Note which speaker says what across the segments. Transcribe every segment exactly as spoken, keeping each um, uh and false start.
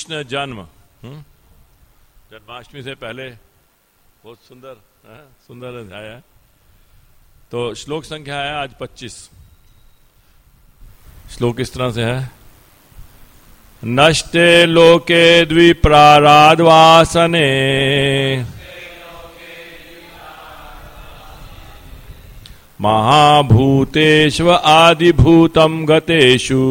Speaker 1: कृष्ण जन्म, जन्माष्टमी से पहले बहुत सुंदर है, सुंदर अध्याय है। तो श्लोक संख्या है आज पच्चीस। श्लोक इस तरह से है, नष्टे लोके द्विप्राराधवासने महाभूतेष्व आदिभूतं गतेषु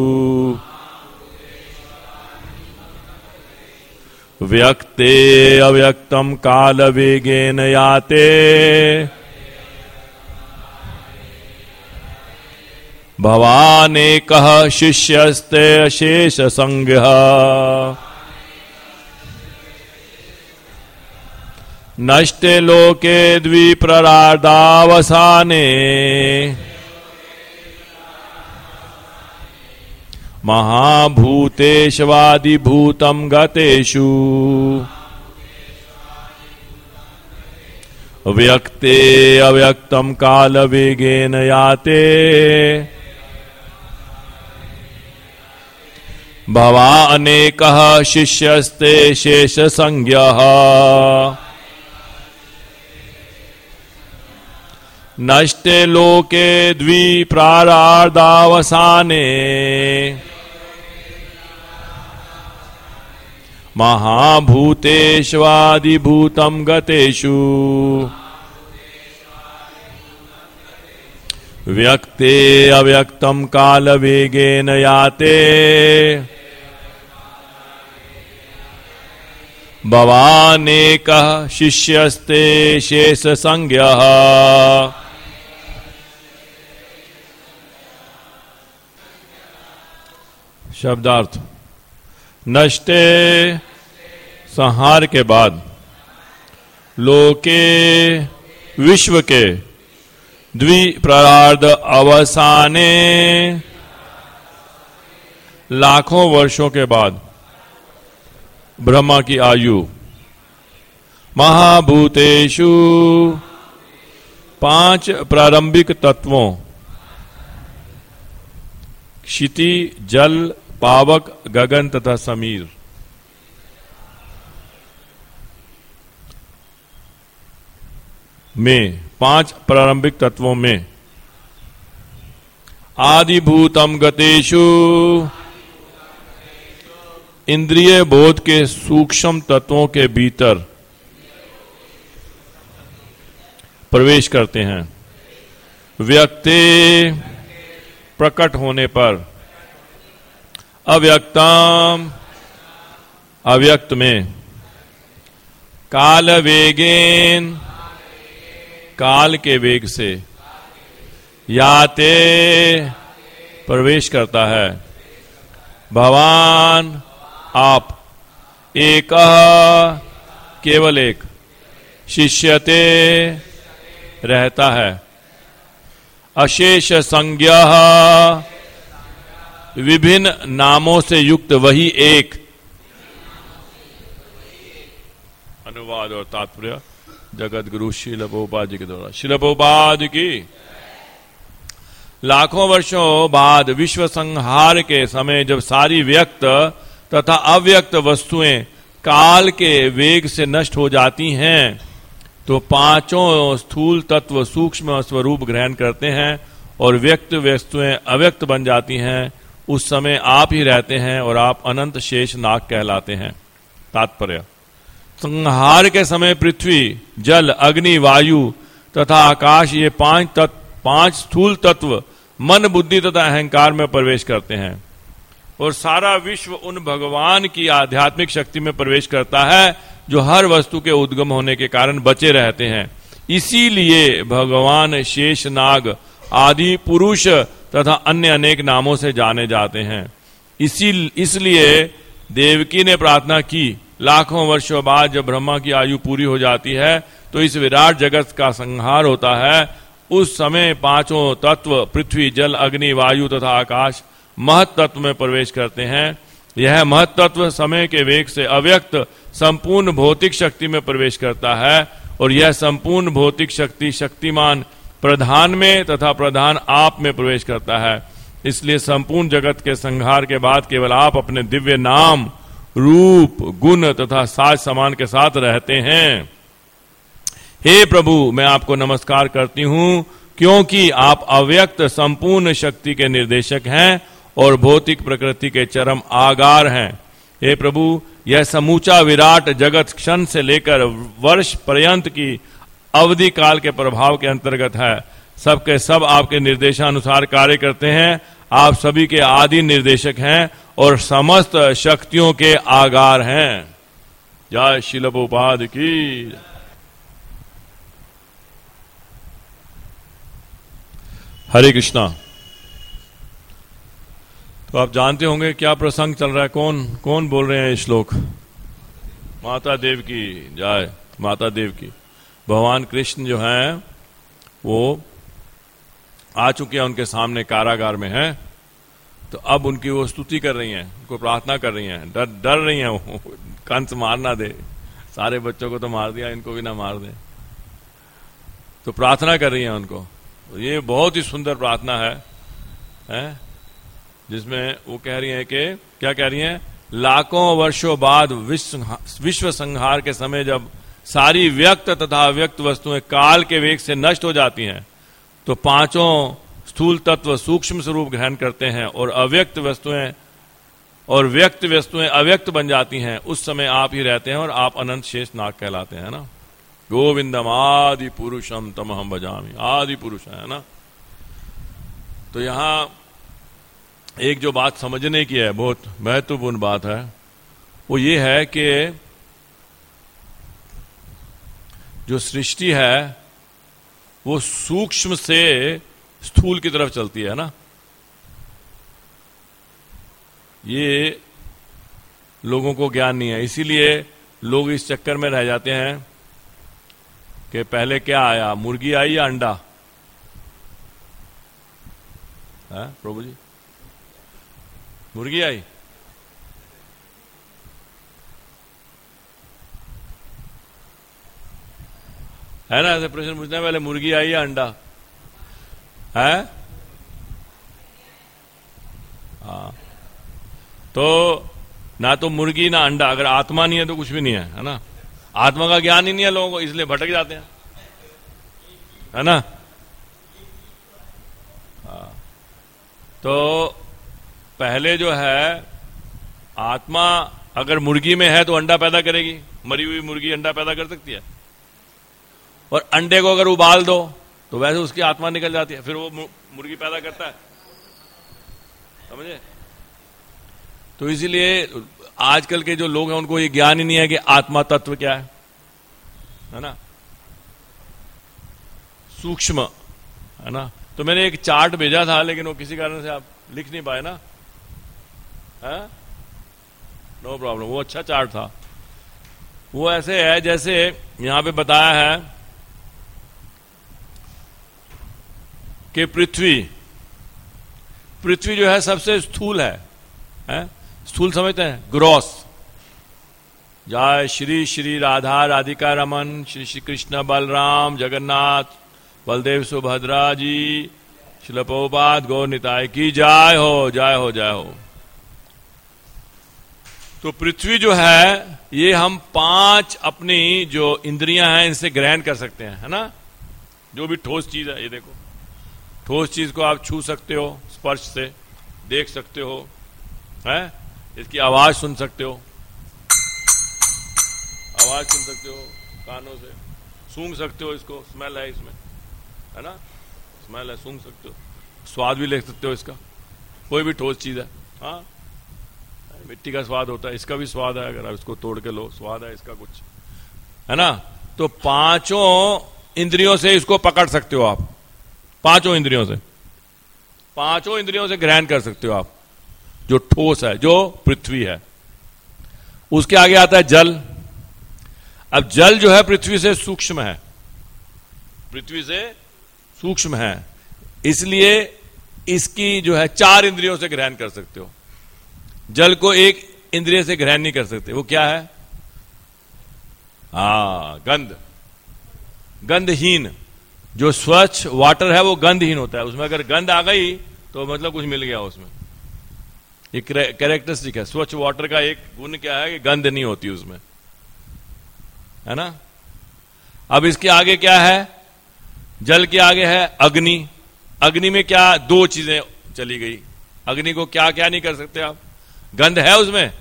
Speaker 1: व्यक्ते अव्यक्तं कालवेगेन याते भवानेकः शिष्यस्ते अशेष संज्ञः नष्टे लोके द्विप्राराधावसाने महाभूतेष्वादिभूतं गतेषु व्यक्ते अव्यक्तं कालवेगेन याते भवानेकः शिष्यस्ते शेषसंज्ञः नष्टे लोके द्विप्राराधावसाने महाभूतेष्वादिभूतं गतेषु व्यक्ते अव्यक्तं कालवेगेन याते भवानेकः शिष्यस्ते शेषसंज्ञः शब्दार्थ। नष्टे संहार के बाद, लोके विश्व के, द्विप्राराध अवसाने लाखों वर्षों के बाद, ब्रह्मा की आयु, महाभूतेषु पांच प्रारंभिक तत्वों क्षिति, जल, पावक, गगन तथा समीर में, पांच प्रारंभिक तत्वों में आदिभूतम गतेषु इंद्रिय बोध के सूक्ष्म तत्वों के भीतर प्रवेश करते हैं। व्यक्ते प्रकट होने पर, अव्यक्तम अव्यक्त में, काल वेगेन काल के वेग से, याते प्रवेश करता है, भवान आप, एक केवल एक, शिष्यते रहता है, अशेष संज्ञः विभिन्न नामों से युक्त वही एक। अनुवाद और तात्पर्य जगत गुरु श्रील प्रभुपाद जी के द्वारा। श्रील प्रभुपाद की लाखों वर्षों बाद विश्व संहार के समय जब सारी व्यक्त तथा अव्यक्त वस्तुएं काल के वेग से नष्ट हो जाती हैं, तो पांचों स्थूल तत्व सूक्ष्म स्वरूप ग्रहण करते हैं और व्यक्त वस्तुएं अव्यक्त बन जाती हैं। उस समय आप ही रहते हैं और आप अनंत शेष नाग कहलाते हैं। तात्पर्य, संहार के समय पृथ्वी, जल, अग्नि, वायु तथा आकाश, ये पांच तत्व, पांच स्थूल तत्व मन, बुद्धि तथा अहंकार में प्रवेश करते हैं और सारा विश्व उन भगवान की आध्यात्मिक शक्ति में प्रवेश करता है जो हर वस्तु के उद्गम होने के कारण बचे रहते हैं। इसीलिए भगवान शेषनाग आदि पुरुष तथा अन्य अनेक नामों से जाने जाते हैं। इसी इसलिए देवकी ने प्रार्थना की, लाखों वर्षों बाद जब ब्रह्मा की आयु पूरी हो जाती है तो इस विराट जगत का संहार होता है। उस समय पांचों तत्व पृथ्वी, जल, अग्नि, वायु तथा आकाश महत तत्व में प्रवेश करते हैं। यह महत तत्व समय के वेग से अव्यक्त संपूर्ण भौतिक शक्ति में प्रवेश करता है और यह संपूर्ण भौतिक शक्ति शक्तिमान प्रधान में तथा प्रधान आप में प्रवेश करता है। इसलिए संपूर्ण जगत के संहार के बाद केवल आप अपने दिव्य नाम रूप, गुण तथा साज समान के साथ रहते हैं। हे प्रभु, मैं आपको नमस्कार करती हूं क्योंकि आप अव्यक्त संपूर्ण शक्ति के निर्देशक हैं और भौतिक प्रकृति के चरम आगार हैं। हे प्रभु, यह समूचा विराट जगत क्षण से लेकर वर्ष पर्यंत की अवधि काल के प्रभाव के अंतर्गत है। सबके सब आपके निर्देशानुसार कार्य करते हैं। आप सभी के आदि निर्देशक हैं और समस्त शक्तियों के आगार हैं। जय श्रील प्रभुपाद की। हरे कृष्णा। तो आप जानते होंगे क्या प्रसंग चल रहा है, कौन कौन बोल रहे हैं ये श्लोक? माता देव की जय, माता देव की। भगवान कृष्ण जो हैं वो आ चुके हैं, उनके सामने कारागार में हैं। तो अब उनकी वो स्तुति कर रही हैं, उनको प्रार्थना कर रही हैं, डर डर रही हैं वो कंस मार ना दे, सारे बच्चों को तो मार दिया, इनको भी ना मार दे। तो प्रार्थना कर रही हैं उनको। ये बहुत ही सुंदर प्रार्थना है, है? जिसमें वो कह रही हैं कि क्या कह रही हैं? लाखों वर्षों बाद विश्व विश्व संहार के समय जब सारी व्यक्त तथा अव्यक्त वस्तुएं काल के वेग से नष्ट हो जाती हैं, तो पांचों स्थूल तत्व सूक्ष्म स्वरूप ग्रहण करते हैं और अव्यक्त वस्तुएं और व्यक्त वस्तुएं अव्यक्त बन जाती हैं। उस समय आप ही रहते हैं और आप अनंत शेष नाग कहलाते हैं ना। गोविंदम आदि पुरुषम तमहम भजामि, आदि पुरुष है ना। तो यहां एक जो बात समझने की है, बहुत महत्वपूर्ण बात है, वो ये है कि जो सृष्टि है वो सूक्ष्म से स्थूल की तरफ चलती है ना। ये लोगों को ज्ञान नहीं है, इसीलिए लोग इस चक्कर में रह जाते हैं कि पहले क्या आया, मुर्गी आई या अंडा? है प्रभु जी, मुर्गी आई? है ना, ऐसे प्रश्न पूछते हैं, पहले मुर्गी आई या अंडा? है हाँ। तो ना तो मुर्गी ना अंडा, अगर आत्मा नहीं है तो कुछ भी नहीं है, है ना। आत्मा का ज्ञान ही नहीं है लोगों को, इसलिए भटक जाते हैं, है ना। हाँ। तो पहले जो है आत्मा अगर मुर्गी में है तो अंडा पैदा करेगी, मरी हुई मुर्गी अंडा पैदा कर सकती है। और अंडे को अगर उबाल दो तो वैसे उसकी आत्मा निकल जाती है, फिर वो मुर्गी पैदा करता है, समझे। तो इसीलिए आजकल के जो लोग हैं उनको ये ज्ञान ही नहीं है कि आत्मा तत्व क्या है, है ना, सूक्ष्म, है ना। तो मैंने एक चार्ट भेजा था, लेकिन वो किसी कारण से आप लिख नहीं पाए ना, है, नो प्रॉब्लम। वो अच्छा चार्ट था। वो ऐसे है जैसे यहां पे बताया है कि पृथ्वी पृथ्वी जो है सबसे स्थूल है, है? स्थूल समझते हैं, ग्रॉस। जय श्री श्री राधा राधिका रमन, श्री श्री कृष्ण बलराम जगन्नाथ बलदेव सुभद्रा जी, श्रील प्रभुपाद गौर निताय की जय हो, जय हो, जय हो। तो पृथ्वी जो है ये हम पांच अपनी जो इंद्रियां हैं इनसे ग्रहण कर सकते हैं, है ना। जो भी ठोस चीज है, ये देखो, ठोस चीज को आप छू सकते हो, स्पर्श से देख सकते हो, है, इसकी आवाज सुन सकते हो, आवाज सुन सकते हो कानों से, सूंघ सकते हो, इसको स्मेल है इसमें, है ना, स्मेल है, सूंघ सकते हो, स्वाद भी ले सकते हो इसका, कोई भी ठोस चीज है। हाँ, मिट्टी का स्वाद होता है, इसका भी स्वाद है, अगर आप इसको तोड़ के लो स्वाद है इसका कुछ, है ना। तो पांचों इंद्रियों से इसको पकड़ सकते हो आप, पांचों इंद्रियों से, पांचों इंद्रियों से ग्रहण कर सकते हो आप जो ठोस है, जो पृथ्वी है। उसके आगे आता है जल। अब जल जो है पृथ्वी से सूक्ष्म है, पृथ्वी से सूक्ष्म है, इसलिए इसकी जो है चार इंद्रियों से ग्रहण कर सकते हो। जल को एक इंद्रिय से ग्रहण नहीं कर सकते। वो क्या है? हाँ, गंध। गंधहीन जो स्वच्छ वाटर है वो गंधहीन होता है। उसमें अगर गंध आ गई तो मतलब कुछ मिल गया उसमें, ये कैरेक्टरिस्टिक है। स्वच्छ वाटर का एक गुण क्या है कि गंध नहीं होती उसमें, है ना। अब इसके आगे क्या है, जल के आगे है अग्नि। अग्नि में क्या, दो चीजें चली गई। अग्नि को क्या क्या नहीं कर सकते आप, गंध है उसमें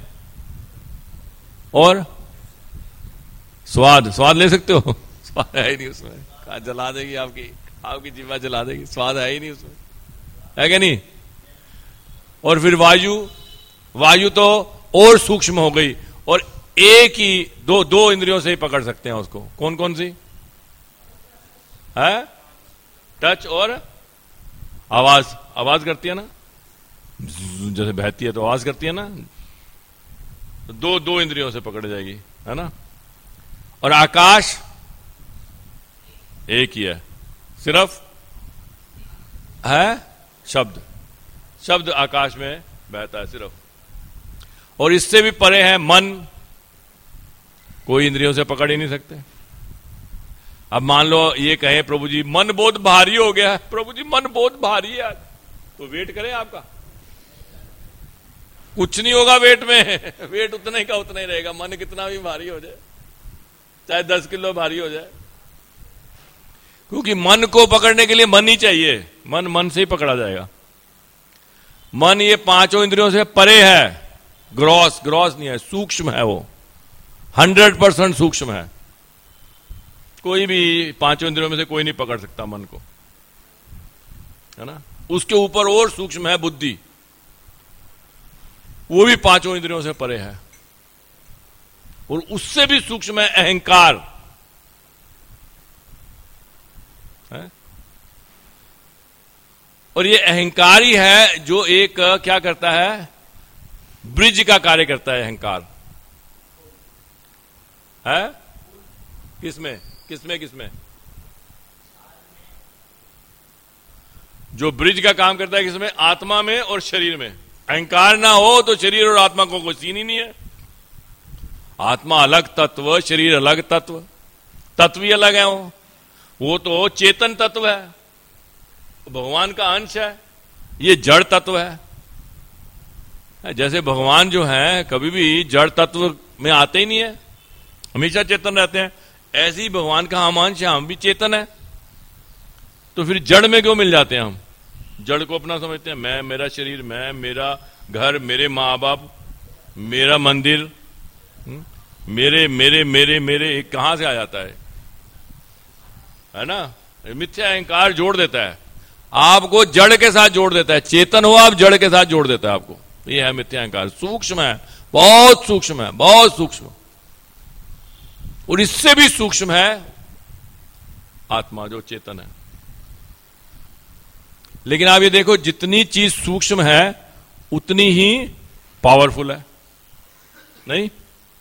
Speaker 1: और स्वाद, स्वाद ले सकते हो, स्वाद है ही नहीं उसमें, कहां जला देगी आपकी आपकी जीवा जला देगी, स्वाद है ही नहीं उसमें, है क्या नहीं। और फिर वायु, वायु तो और सूक्ष्म हो गई, और एक ही दो दो इंद्रियों से ही पकड़ सकते हैं उसको। कौन कौन सी है, टच और आवाज। आवाज करती है ना, जैसे बहती है तो आवाज करती है ना, दो दो इंद्रियों से पकड़ जाएगी, है ना। और आकाश एक ही है, सिर्फ है शब्द, शब्द आकाश में बहता है सिर्फ। और इससे भी परे है मन, कोई इंद्रियों से पकड़ ही नहीं सकते। अब मान लो ये कहे प्रभु जी मन बहुत भारी हो गया है, प्रभु जी मन बहुत भारी है आज, तो वेट करें आपका, कुछ नहीं होगा वेट में, वेट उतना ही का उतना ही रहेगा, मन कितना भी भारी हो जाए, चाहे दस किलो भारी हो जाए, क्योंकि मन को पकड़ने के लिए मन ही चाहिए, मन मन से ही पकड़ा जाएगा। मन ये पांचों इंद्रियों से परे है, ग्रॉस ग्रॉस नहीं है, सूक्ष्म है, वो हंड्रेड परसेंट सूक्ष्म है। कोई भी पांचों इंद्रियों में से कोई नहीं पकड़ सकता मन को, है ना। उसके ऊपर और सूक्ष्म है बुद्धि, वो भी पांचों इंद्रियों से परे है। और उससे भी सूक्ष्म है अहंकार, है? और ये अहंकार ही है जो एक क्या करता है, ब्रिज का कार्य करता है अहंकार, है किसमें किसमें किसमें जो ब्रिज का काम करता है, किसमें, आत्मा में और शरीर में। अहंकार ना हो तो शरीर और आत्मा को कोई सीन ही नहीं है। आत्मा अलग तत्व, शरीर अलग तत्व, तत्व ही अलग है, वो वो तो चेतन तत्व है, भगवान का अंश है, ये जड़ तत्व है। जैसे भगवान जो है कभी भी जड़ तत्व में आते ही नहीं है, हमेशा चेतन रहते हैं, ऐसे ही भगवान का हम अंश है, हम भी चेतन है। तो फिर जड़ में क्यों मिल जाते हैं हम, जड़ को अपना समझते हैं, मैं, मेरा शरीर, मैं, मेरा घर, मेरे माँ बाप, मेरा मंदिर, मेरे मेरे मेरे मेरे कहां से आ जाता है, है ना। मिथ्या अहंकार जोड़ देता है आपको, जड़ के साथ जोड़ देता है, चेतन हो आप जड़ के साथ जोड़ देता है आपको, ये है मिथ्या अहंकार। सूक्ष्म है, बहुत सूक्ष्म है, बहुत सूक्ष्म। और इससे भी सूक्ष्म है आत्मा जो चेतन है। लेकिन आप ये देखो, जितनी चीज सूक्ष्म है उतनी ही पावरफुल है, नहीं।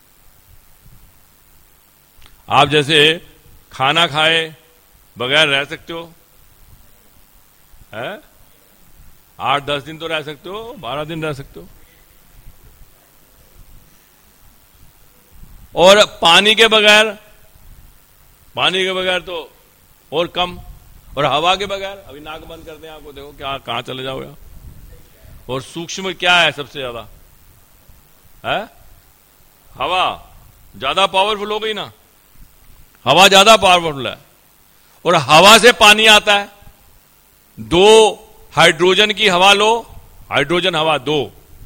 Speaker 1: आप जैसे खाना खाए बगैर रह सकते हो, है, आठ दस दिन तो रह सकते हो, बारह दिन रह सकते हो। और पानी के बगैर, पानी के बगैर तो और कम, और हवा के बगैर, अभी नाक बंद कर दें आपको, देखो क्या कहां चले जाओगे। और सूक्ष्म क्या है सबसे ज्यादा, है हवा, ज्यादा पावरफुल हो गई ना, हवा ज्यादा पावरफुल है। और हवा से पानी आता है, दो हाइड्रोजन की हवा लो, हाइड्रोजन हवा दो,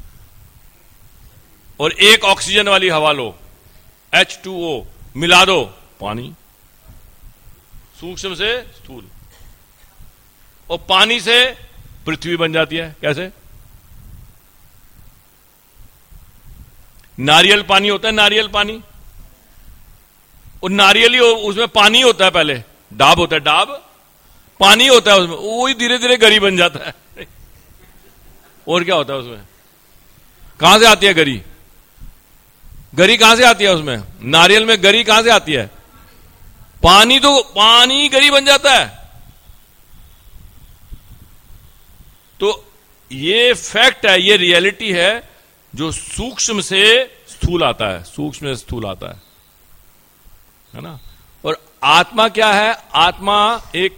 Speaker 1: और एक ऑक्सीजन वाली हवा लो, एच टू ओ, मिला दो, पानी। सूक्ष्म से स्थूल। और पानी से पृथ्वी बन जाती है, कैसे, नारियल पानी होता है, नारियल पानी, और नारियल ही उसमें पानी होता है, पहले डाब होता है, डाब पानी होता है उसमें, वही धीरे धीरे गरी बन जाता है। और क्या होता है उसमें, कहां से आती है गरी, गरी कहां से आती है उसमें, नारियल में गरी कहां से आती है, पानी, तो पानी गरी बन जाता है। तो ये फैक्ट है, ये रियलिटी है, जो सूक्ष्म से स्थूल आता है, सूक्ष्म से स्थूल आता है, है ना। और आत्मा क्या है, आत्मा एक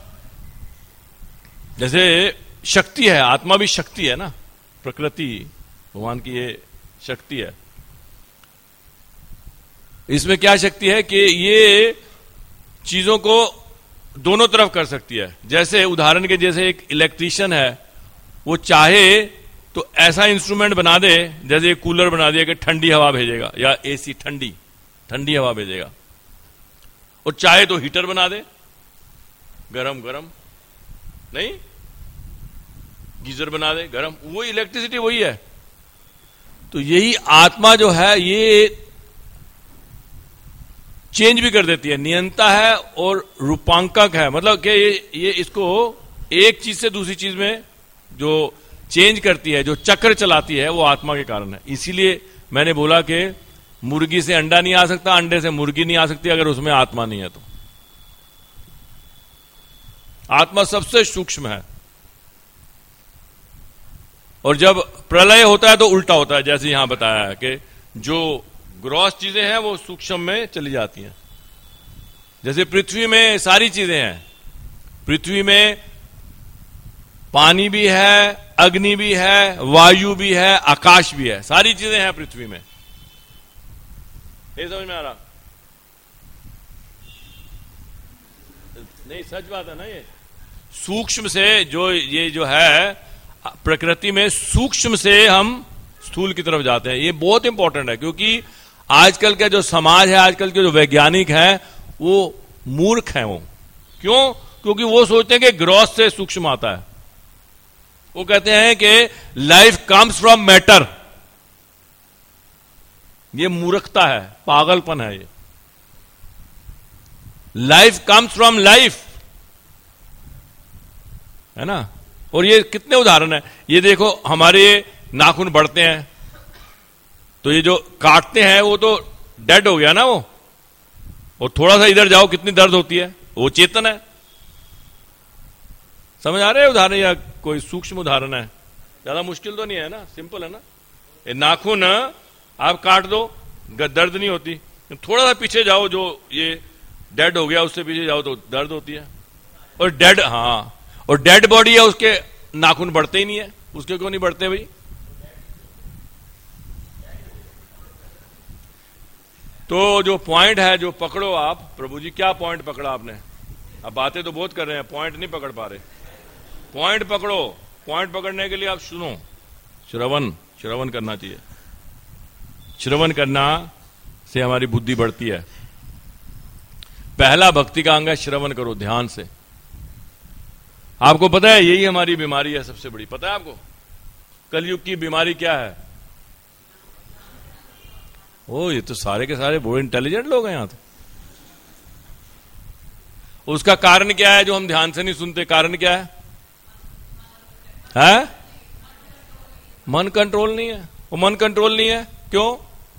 Speaker 1: जैसे शक्ति है, आत्मा भी शक्ति है ना, प्रकृति भगवान की ये शक्ति है। इसमें क्या शक्ति है कि ये चीजों को दोनों तरफ कर सकती है। जैसे उदाहरण के जैसे एक इलेक्ट्रीशियन है, वो चाहे तो ऐसा इंस्ट्रूमेंट बना दे, जैसे एक कूलर बना दिया कि ठंडी हवा भेजेगा, या एसी ठंडी ठंडी हवा भेजेगा, और चाहे तो हीटर बना दे गरम गरम, नहीं गीजर बना दे गरम, वो इलेक्ट्रिसिटी वही है। तो यही आत्मा जो है ये चेंज भी कर देती है, नियंता है और रूपांकक है। मतलब कि ये, ये इसको एक चीज से दूसरी चीज में जो चेंज करती है, जो चक्र चलाती है, वो आत्मा के कारण है। इसीलिए मैंने बोला कि मुर्गी से अंडा नहीं आ सकता, अंडे से मुर्गी नहीं आ सकती अगर उसमें आत्मा नहीं है तो। आत्मा सबसे सूक्ष्म है, और जब प्रलय होता है तो उल्टा होता है, जैसे यहां बताया है कि जो ग्रॉस चीजें हैं वो सूक्ष्म में चली जाती हैं। जैसे पृथ्वी में सारी चीजें हैं, पृथ्वी में पानी भी है, अग्नि भी है, वायु भी है, आकाश भी है, सारी चीजें हैं पृथ्वी में। ये समझ में आ रहा? नहीं, सच बात है ना। ये सूक्ष्म से जो ये जो है प्रकृति में, सूक्ष्म से हम स्थूल की तरफ जाते हैं। ये बहुत इंपॉर्टेंट है, क्योंकि आजकल का जो समाज है, आजकल के जो वैज्ञानिक हैं, वो मूर्ख हैं। वो क्यों? क्योंकि वो सोचते हैं कि ग्रॉस से सूक्ष्म आता है। वो कहते हैं कि लाइफ कम्स फ्रॉम मैटर। ये मूर्खता है, पागलपन है ये। लाइफ कम्स फ्रॉम लाइफ, है ना। और ये कितने उदाहरण है। ये देखो, हमारे नाखून बढ़ते हैं तो ये जो काटते हैं वो तो डेड हो गया ना वो, और थोड़ा सा इधर जाओ कितनी दर्द होती है, वो चेतन है। समझ आ रहे हैं उदाहरण, या कोई सूक्ष्म उदाहरण है? ज्यादा मुश्किल तो नहीं है ना, सिंपल है ना। ये नाखून आप काट दो, दर्द नहीं होती। थोड़ा सा पीछे जाओ, जो ये डेड हो गया उससे पीछे जाओ तो दर्द होती है। और डेड, हाँ, और डेड बॉडी है, उसके नाखून बढ़ते ही नहीं है। उसके क्यों नहीं बढ़ते भाई? तो जो पॉइंट है, जो पकड़ो आप, प्रभु जी क्या पॉइंट पकड़ा आपने? अब बातें तो बहुत कर रहे हैं, पॉइंट नहीं पकड़ पा रहे। पॉइंट पकड़ो। पॉइंट पकड़ने के लिए आप सुनो, श्रवण श्रवण करना चाहिए। श्रवण करना से हमारी बुद्धि बढ़ती है। पहला भक्ति का अंग है श्रवण करो ध्यान से। आपको पता है यही हमारी बीमारी है सबसे बड़ी। पता है आपको कलयुग की बीमारी क्या है? ओ, ये तो सारे के सारे बहुत इंटेलिजेंट लोग हैं यहां तो। उसका कारण क्या है जो हम ध्यान से नहीं सुनते? कारण क्या है? है? मन कंट्रोल नहीं है। वो मन कंट्रोल नहीं है क्यों?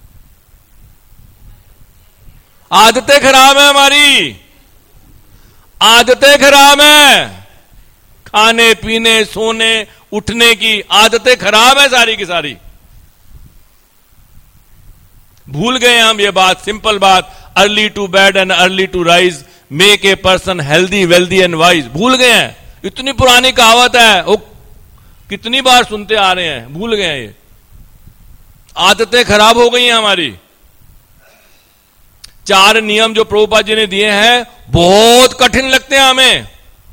Speaker 1: आदतें खराब है हमारी, आदतें खराब है। खाने पीने सोने उठने की आदतें खराब है सारी की सारी। भूल गए हम ये बात, सिंपल बात, early to bed and early to rise make a person healthy wealthy and wise. भूल गए हैं। इतनी पुरानी कहावत है, वो कितनी बार सुनते आ रहे हैं, भूल गए हैं। ये आदतें खराब हो गई हैं हमारी। चार नियम जो प्रभुपाद जी ने दिए हैं बहुत कठिन लगते हैं हमें,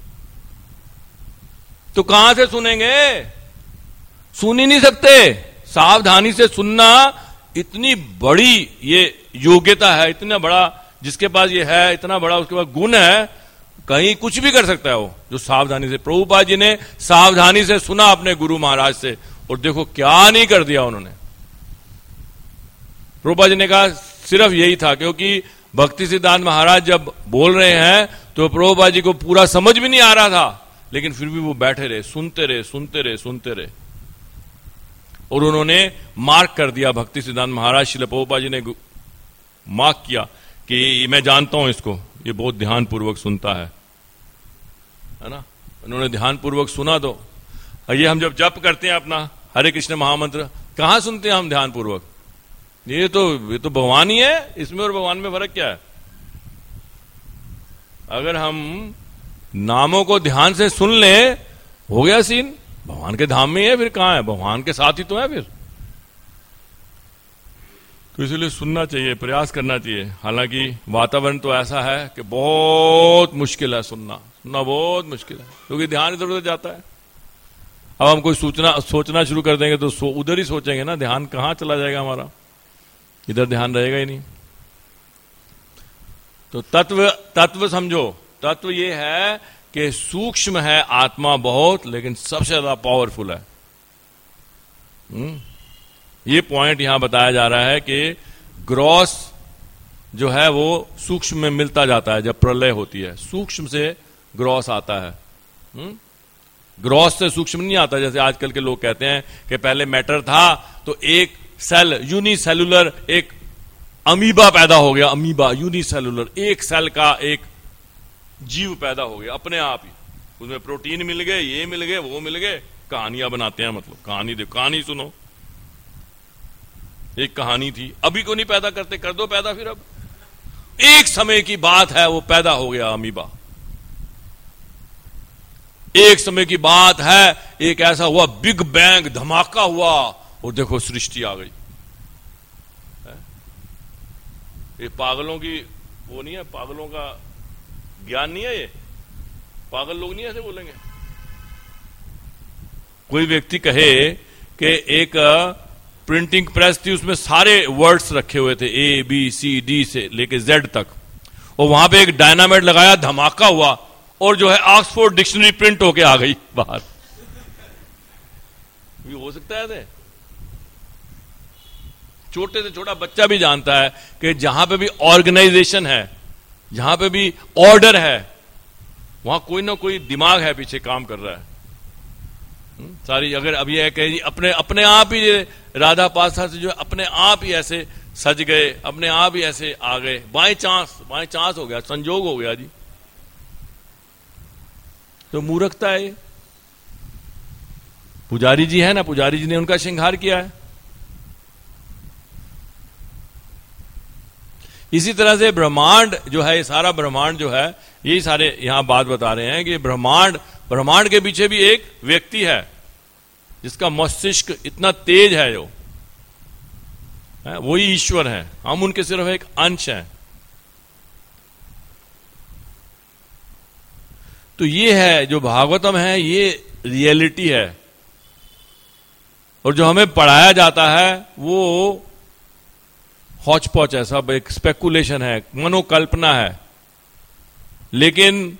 Speaker 1: तो कहां से सुनेंगे? सुन ही नहीं सकते। सावधानी से सुनना इतनी बड़ी ये योग्यता है, इतना बड़ा जिसके पास ये है, इतना बड़ा उसके पास गुण है, कहीं कुछ भी कर सकता है वो जो सावधानी से। प्रभुपाद जी ने सावधानी से सुना अपने गुरु महाराज से, और देखो क्या नहीं कर दिया उन्होंने। प्रभुपाद जी ने कहा सिर्फ यही था, क्योंकि भक्ति सिद्धांत महाराज जब बोल रहे हैं तो प्रभुपाद जी को पूरा समझ भी नहीं आ रहा था, लेकिन फिर भी वो बैठे रहे, सुनते रहे सुनते रहे सुनते रहे। और उन्होंने मार्क कर दिया, भक्ति सिद्धांत महाराज श्रील प्रभुपाद जी ने मार्क किया कि मैं जानता हूं इसको, ये बहुत ध्यान पूर्वक सुनता है, है ना। उन्होंने ध्यान पूर्वक सुना। तो ये हम जब जप करते हैं अपना हरे कृष्ण महामंत्र, कहां सुनते हैं हम ध्यान पूर्वक? ये तो ये तो भगवान ही है, इसमें और भगवान में फर्क क्या है? अगर हम नामों को ध्यान से सुन ले, हो गया सीन, भगवान के धाम में है। फिर कहां है? भगवान के साथ ही तो है फिर। तो इसलिए सुनना चाहिए, प्रयास करना चाहिए। हालांकि वातावरण तो ऐसा है कि बहुत मुश्किल है सुनना, सुनना बहुत मुश्किल है, क्योंकि ध्यान इधर उधर जाता है। अब हम कोई सोचना सोचना शुरू कर देंगे तो सो, उधर ही सोचेंगे ना, ध्यान कहां चला जाएगा हमारा, इधर ध्यान रहेगा ही नहीं। तो तत्व तत्व समझो, तत्व ये है कि सूक्ष्म है आत्मा बहुत, लेकिन सबसे ज्यादा पावरफुल है। हुँ? ये पॉइंट यहां बताया जा रहा है कि ग्रॉस जो है वो सूक्ष्म में मिलता जाता है। जब प्रलय होती है सूक्ष्म से ग्रॉस आता है, हुँ? ग्रॉस से सूक्ष्म नहीं आता। जैसे आजकल के लोग कहते हैं कि पहले मैटर था तो एक सेल यूनिसेलुलर एक अमीबा पैदा हो गया, अमीबा यूनिसेलुलर, एक सेल का एक जीव पैदा हो गया अपने आप ही, उसमें प्रोटीन मिल गए, ये मिल गए, वो मिल गए, कहानियां बनाते हैं। मतलब कहानी देखो, कहानी सुनो, एक कहानी थी, अभी को नहीं पैदा करते, कर दो पैदा फिर। अब एक समय की बात है, वो पैदा हो गया अमीबा, एक समय की बात है, एक ऐसा हुआ बिग बैंग, धमाका हुआ और देखो सृष्टि आ गई। ये पागलों की वो नहीं है, पागलों का ज्ञान नहीं है, ये पागल लोग नहीं ऐसे बोलेंगे। कोई व्यक्ति कहे कि एक प्रिंटिंग प्रेस थी, उसमें सारे वर्ड्स रखे हुए थे, ए बी सी डी से लेके जेड तक, और वहां पे एक डायनामाइट लगाया, धमाका हुआ और जो है ऑक्सफोर्ड डिक्शनरी प्रिंट होके आ गई बाहर। ये हो सकता है ऐसे? छोटे से छोटा बच्चा भी जानता है कि जहां पे भी ऑर्गेनाइजेशन है, जहां पे भी ऑर्डर है, वहां कोई ना कोई दिमाग है पीछे काम कर रहा है। सारी अगर अब ये कहे अपने अपने आप ही राधा पासा से जो अपने आप ही ऐसे सज गए, अपने आप ही ऐसे आ गए, बाय चांस, बाय चांस हो गया, संजोग हो गया जी, तो मूर्खता है। पुजारी जी है ना, पुजारी जी ने उनका श्रृंगार किया है। इसी तरह से ब्रह्मांड जो है, ये सारा ब्रह्मांड जो है, यही सारे यहां बात बता रहे हैं कि ब्रह्मांड ब्रह्मांड के पीछे भी एक व्यक्ति है जिसका मस्तिष्क इतना तेज है, जो है वही ईश्वर है, हम उनके सिर्फ एक अंश हैं। तो ये है जो भागवतम है, ये रियलिटी है, और जो हमें पढ़ाया जाता है वो हौच पौच है, सब एक स्पेकुलेशन है, मनोकल्पना है। लेकिन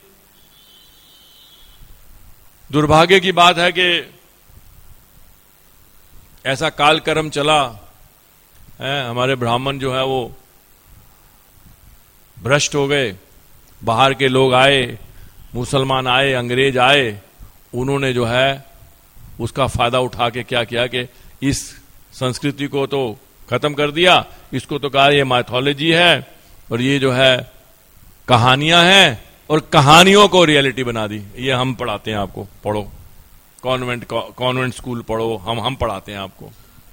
Speaker 1: दुर्भाग्य की बात है कि ऐसा काल कर्म चला है, हमारे ब्राह्मण जो है वो भ्रष्ट हो गए, बाहर के लोग आए, मुसलमान आए, अंग्रेज आए, उन्होंने जो है उसका फायदा उठा के क्या किया कि इस संस्कृति को तो खत्म कर दिया, इसको तो कहा ये माइथोलॉजी है और ये जो है कहानियां हैं, और कहानियों को रियलिटी बना दी। ये हम पढ़ाते हैं आपको, पढ़ो, कॉन्वेंट कॉन्वेंट स्कूल पढ़ो, हम हम पढ़ाते हैं आपको।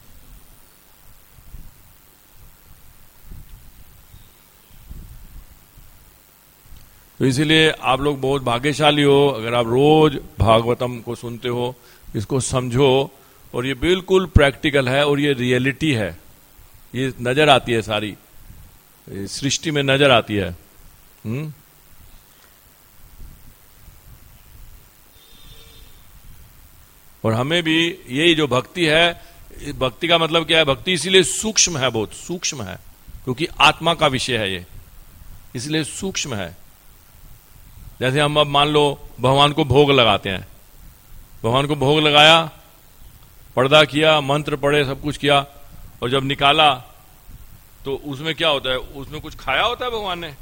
Speaker 1: तो इसीलिए आप लोग बहुत भाग्यशाली हो अगर आप रोज भागवतम को सुनते हो, इसको समझो, और ये बिल्कुल प्रैक्टिकल है और ये रियलिटी है, ये नजर आती है, सारी सृष्टि में नजर आती है। हुँ? और हमें भी यही जो भक्ति है, भक्ति का मतलब क्या है? भक्ति इसीलिए सूक्ष्म है, बहुत सूक्ष्म है, क्योंकि आत्मा का विषय है ये, इसलिए सूक्ष्म है। जैसे हम अब मान लो भगवान को भोग लगाते हैं, भगवान को भोग लगाया, पर्दा किया, मंत्र पढ़े, सब कुछ किया, और जब निकाला तो उसमें क्या होता है? उसमें कुछ खाया होता है भगवान ने?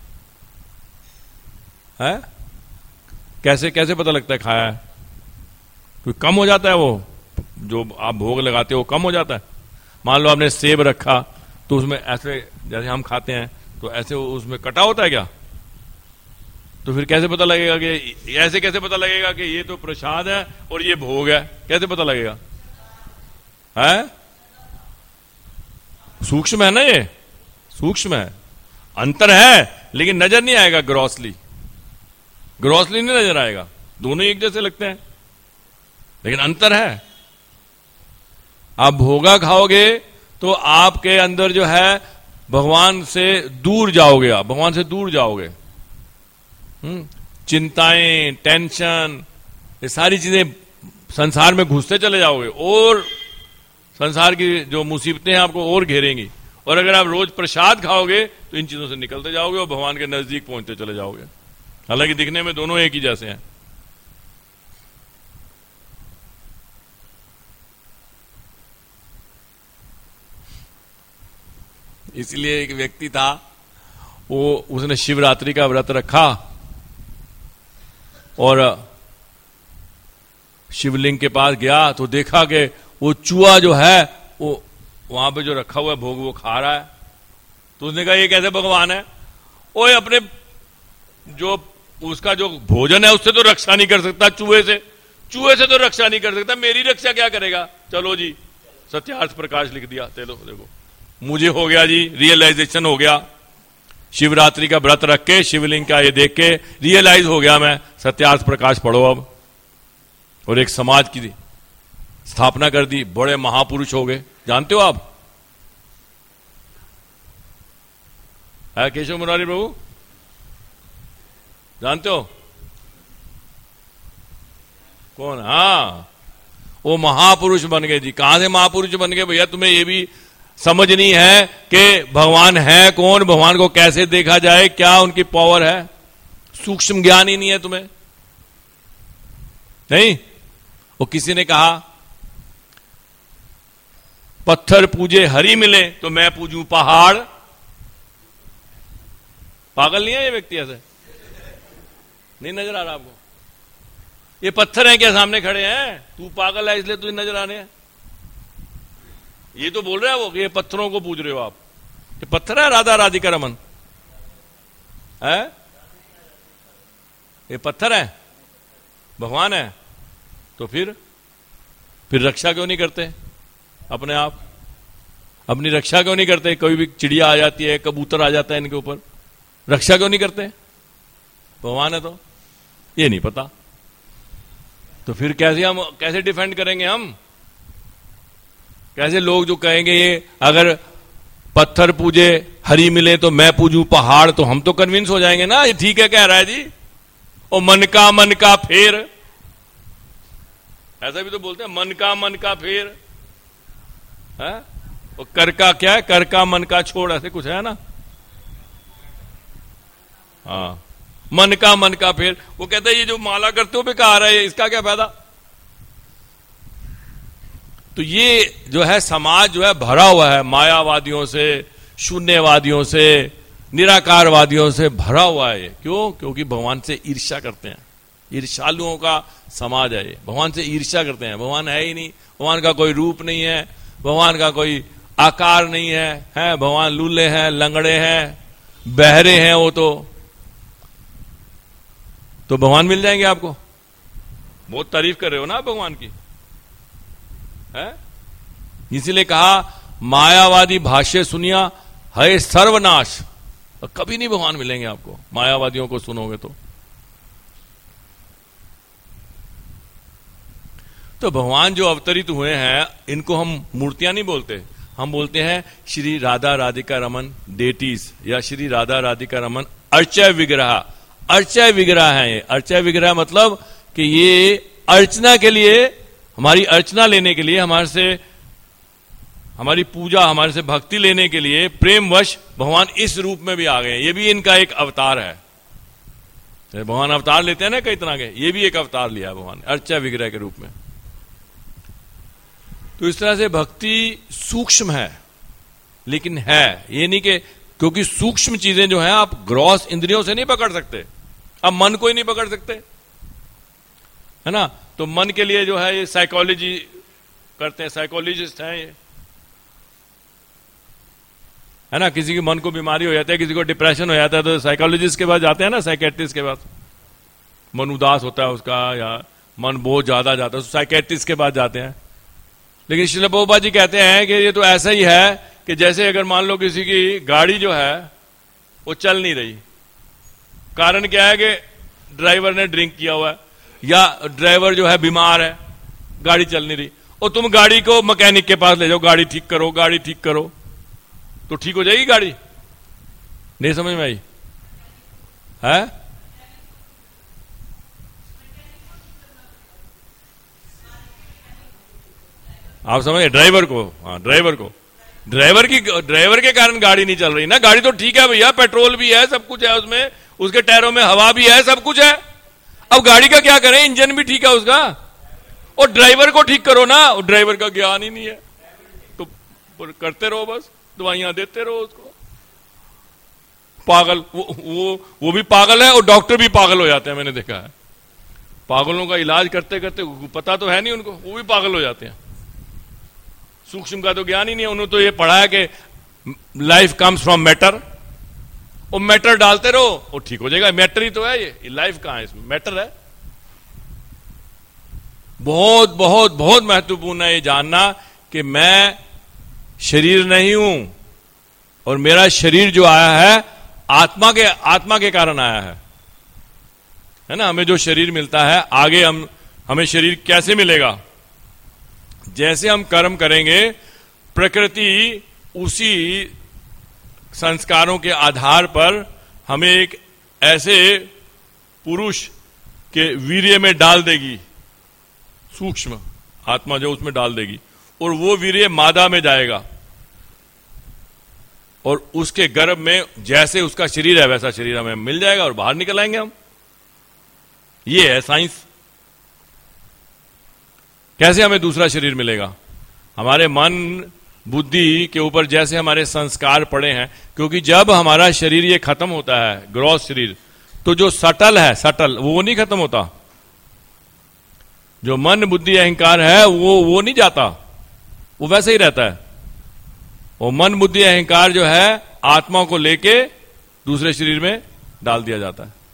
Speaker 1: है? कैसे कैसे पता लगता है खाया है? कोई कम हो जाता है, वो जो आप भोग लगाते हो कम हो जाता है। मान लो आपने सेब रखा तो उसमें ऐसे, जैसे हम खाते हैं तो ऐसे उसमें कटा होता है क्या? तो फिर कैसे पता लगेगा कि, ऐसे कैसे पता लगेगा कि ये तो प्रसाद है और ये भोग है? कैसे पता लगेगा? है? सूक्ष्म है ना, ये सूक्ष्म है, अंतर है, लेकिन नजर नहीं आएगा ग्रॉसली, ग्रॉसली नहीं नजर आएगा, दोनों एक जैसे लगते हैं, लेकिन अंतर है। आप भोगा खाओगे तो आपके अंदर जो है भगवान से दूर जाओगे, आप भगवान से दूर जाओगे। हम्म चिंताएं, टेंशन, ये सारी चीजें संसार में घुसते चले जाओगे और संसार की जो मुसीबतें हैं आपको और घेरेंगी। और अगर आप रोज प्रसाद खाओगे तो इन चीजों से निकलते जाओगे और भगवान के नजदीक पहुंचते चले जाओगे। हालांकि दिखने में दोनों एक ही जैसे हैं। इसलिए एक व्यक्ति था, वो उसने शिवरात्रि का व्रत रखा और शिवलिंग के पास गया तो देखा कि वो चूहा जो है वो वहां पे जो रखा हुआ है भोग वो खा रहा है। तो उसने कहा ये कैसे भगवान है? ओए अपने जो उसका जो भोजन है उससे तो रक्षा नहीं कर सकता, चूहे से चूहे से तो रक्षा नहीं कर सकता, मेरी रक्षा क्या करेगा? चलो जी सत्यार्थ प्रकाश लिख दिया। चलो देखो मुझे हो गया जी, रियलाइजेशन हो गया। शिवरात्रि का व्रत रख के शिवलिंग का ये देख के रियलाइज हो गया मैं, सत्यार्थ प्रकाश पढ़ो अब। और एक समाज की स्थापना कर दी, बड़े महापुरुष हो गए। जानते हो आप है केशव मुरारी प्रभु? जानते हो कौन? हाँ वो महापुरुष बन गए जी। कहां से महापुरुष बन गए भैया? तुम्हें ये भी समझ नहीं है कि भगवान है कौन, भगवान को कैसे देखा जाए, क्या उनकी पावर है? सूक्ष्म ज्ञान ही नहीं है तुम्हें। नहीं, वो किसी ने कहा पत्थर पूजे हरी मिले तो मैं पूजूं पहाड़। पागल नहीं है ये व्यक्ति? ऐसे नहीं नजर आ रहा आपको? ये पत्थर हैं क्या सामने खड़े हैं? तू पागल है इसलिए तुझे नजर आने हैं। ये तो बोल रहा है वो कि ये पत्थरों को पूज रहे हो आप। ये पत्थर है राधा राधिका रमन है? ये पत्थर है? भगवान है? तो फिर फिर रक्षा क्यों नहीं करते अपने आप? अपनी रक्षा क्यों नहीं करते? कोई भी चिड़िया आ जाती है, कबूतर आ जाता है इनके ऊपर, रक्षा क्यों नहीं करते? भगवान है तो ये नहीं पता। तो फिर कैसे हम कैसे डिफेंड करेंगे हम? कैसे लोग जो कहेंगे ये अगर पत्थर पूजे हरी मिले तो मैं पूजूं पहाड़, तो हम तो कन्विंस हो जाएंगे ना ये ठीक है कह रहा है जी। और मन का मन का फेर, ऐसा भी तो बोलते हैं, मन का मन का फेर है? और कर का क्या है? कर का मन का छोड़, ऐसे कुछ है ना। हाँ मन का मन का फेर। वो कहते हैं ये जो माला करते हो बेकार है, इसका क्या फायदा? तो ये जो है समाज जो है भरा हुआ है मायावादियों से, शून्यवादियों से, निराकारवादियों से भरा हुआ है। क्यों? क्योंकि भगवान से ईर्ष्या करते हैं। ईर्ष्यालुओं का समाज है ये। भगवान से ईर्ष्या करते हैं। भगवान है ही नहीं, भगवान का कोई रूप नहीं है, भगवान का कोई आकार नहीं है, है भगवान लूले हैं, लंगड़े हैं, बहरे हैं। वो तो तो भगवान मिल जाएंगे आपको। बहुत तारीफ कर रहे हो ना आप भगवान की, है? इसीलिए कहा मायावादी भाष्य सुनिया है सर्वनाश। और कभी नहीं भगवान मिलेंगे आपको मायावादियों को सुनोगे तो। तो भगवान जो अवतरित हुए हैं इनको हम मूर्तियां नहीं बोलते, हम बोलते हैं श्री राधा राधिका रमन डेटीज, या श्री राधा राधिका रमन अर्चय विग्रह। अर्चय विग्रह है ये। अर्चय विग्रह मतलब कि ये अर्चना के लिए, हमारी अर्चना लेने के लिए, हमारे से हमारी पूजा, हमारे से भक्ति लेने के लिए प्रेमवश भगवान इस रूप में भी आ गए। ये भी इनका एक अवतार है। भगवान अवतार लेते हैं ना कई तरह के, ये भी एक अवतार लिया है भगवान अर्चय विग्रह के रूप में। तो इस तरह से भक्ति सूक्ष्म है, लेकिन है ये नहीं कि, क्योंकि सूक्ष्म चीजें जो हैं आप ग्रॉस इंद्रियों से नहीं पकड़ सकते। आप मन को ही नहीं पकड़ सकते, है ना। तो मन के लिए जो है ये साइकोलॉजी करते हैं, साइकोलॉजिस्ट हैं ये, है ना। किसी के मन को बीमारी हो जाती है, किसी को डिप्रेशन हो जाता है तो साइकोलॉजिस्ट के पास जाते हैं ना, साइकेट्रिस्ट के पास। मन उदास होता है उसका, या मन बहुत ज्यादा जाता है तो साइकेट्रिस्ट के पास जाते हैं। लेकिन श्रील प्रभुपाद जी कहते हैं कि ये तो ऐसा ही है कि जैसे अगर मान लो किसी की गाड़ी जो है वो चल नहीं रही, कारण क्या है कि ड्राइवर ने ड्रिंक किया हुआ है, या ड्राइवर जो है बीमार है, गाड़ी चल नहीं रही, और तुम गाड़ी को मैकेनिक के पास ले जाओ, गाड़ी ठीक करो, गाड़ी ठीक करो, तो ठीक हो जाएगी गाड़ी? नहीं समझ में आई है? आप समझे? ड्राइवर को, हाँ ड्राइवर को, ड्राइवर की ड्राइवर के कारण गाड़ी नहीं चल रही ना। गाड़ी तो ठीक है भैया, पेट्रोल भी है, सब कुछ है उसमें, उसके टायरों में हवा भी है, सब कुछ है। अब गाड़ी का क्या करें? इंजन भी ठीक है उसका, और ड्राइवर को ठीक करो ना। ड्राइवर का ज्ञान ही नहीं है तो करते रहो, बस दवाइयां देते रहो उसको। पागल, वो वो वो भी पागल है और डॉक्टर भी पागल हो जाते हैं, मैंने देखा है। पागलों का इलाज करते करते पता तो है नहीं उनको, वो भी पागल हो जाते हैं। सूक्ष्म का तो ज्ञान ही नहीं है। उन्होंने तो ये पढ़ा है कि लाइफ कम्स फ्रॉम मैटर, और मैटर डालते रहो वो ठीक हो जाएगा। मैटर ही तो है ये, लाइफ कहां है इसमें? मैटर है। बहुत बहुत बहुत महत्वपूर्ण है ये जानना कि मैं शरीर नहीं हूं, और मेरा शरीर जो आया है आत्मा के आत्मा के कारण आया है, है ना। हमें जो शरीर मिलता है, आगे हम हमें शरीर कैसे मिलेगा? जैसे हम कर्म करेंगे, प्रकृति उसी संस्कारों के आधार पर हमें एक ऐसे पुरुष के वीर्य में डाल देगी, सूक्ष्म आत्मा जो उसमें डाल देगी, और वो वीर्य मादा में जाएगा, और उसके गर्भ में जैसे उसका शरीर है वैसा शरीर हमें मिल जाएगा, और बाहर निकल आएंगे हम। ये है साइंस। कैसे हमें दूसरा शरीर मिलेगा? हमारे मन बुद्धि के ऊपर जैसे हमारे संस्कार पड़े हैं, क्योंकि जब हमारा शरीर ये खत्म होता है, ग्रॉस शरीर, तो जो सटल है, सटल वो नहीं खत्म होता। जो मन बुद्धि अहंकार है वो वो नहीं जाता, वो वैसे ही रहता है। वो मन बुद्धि अहंकार जो है आत्मा को लेके दूसरे शरीर में डाल दिया जाता है।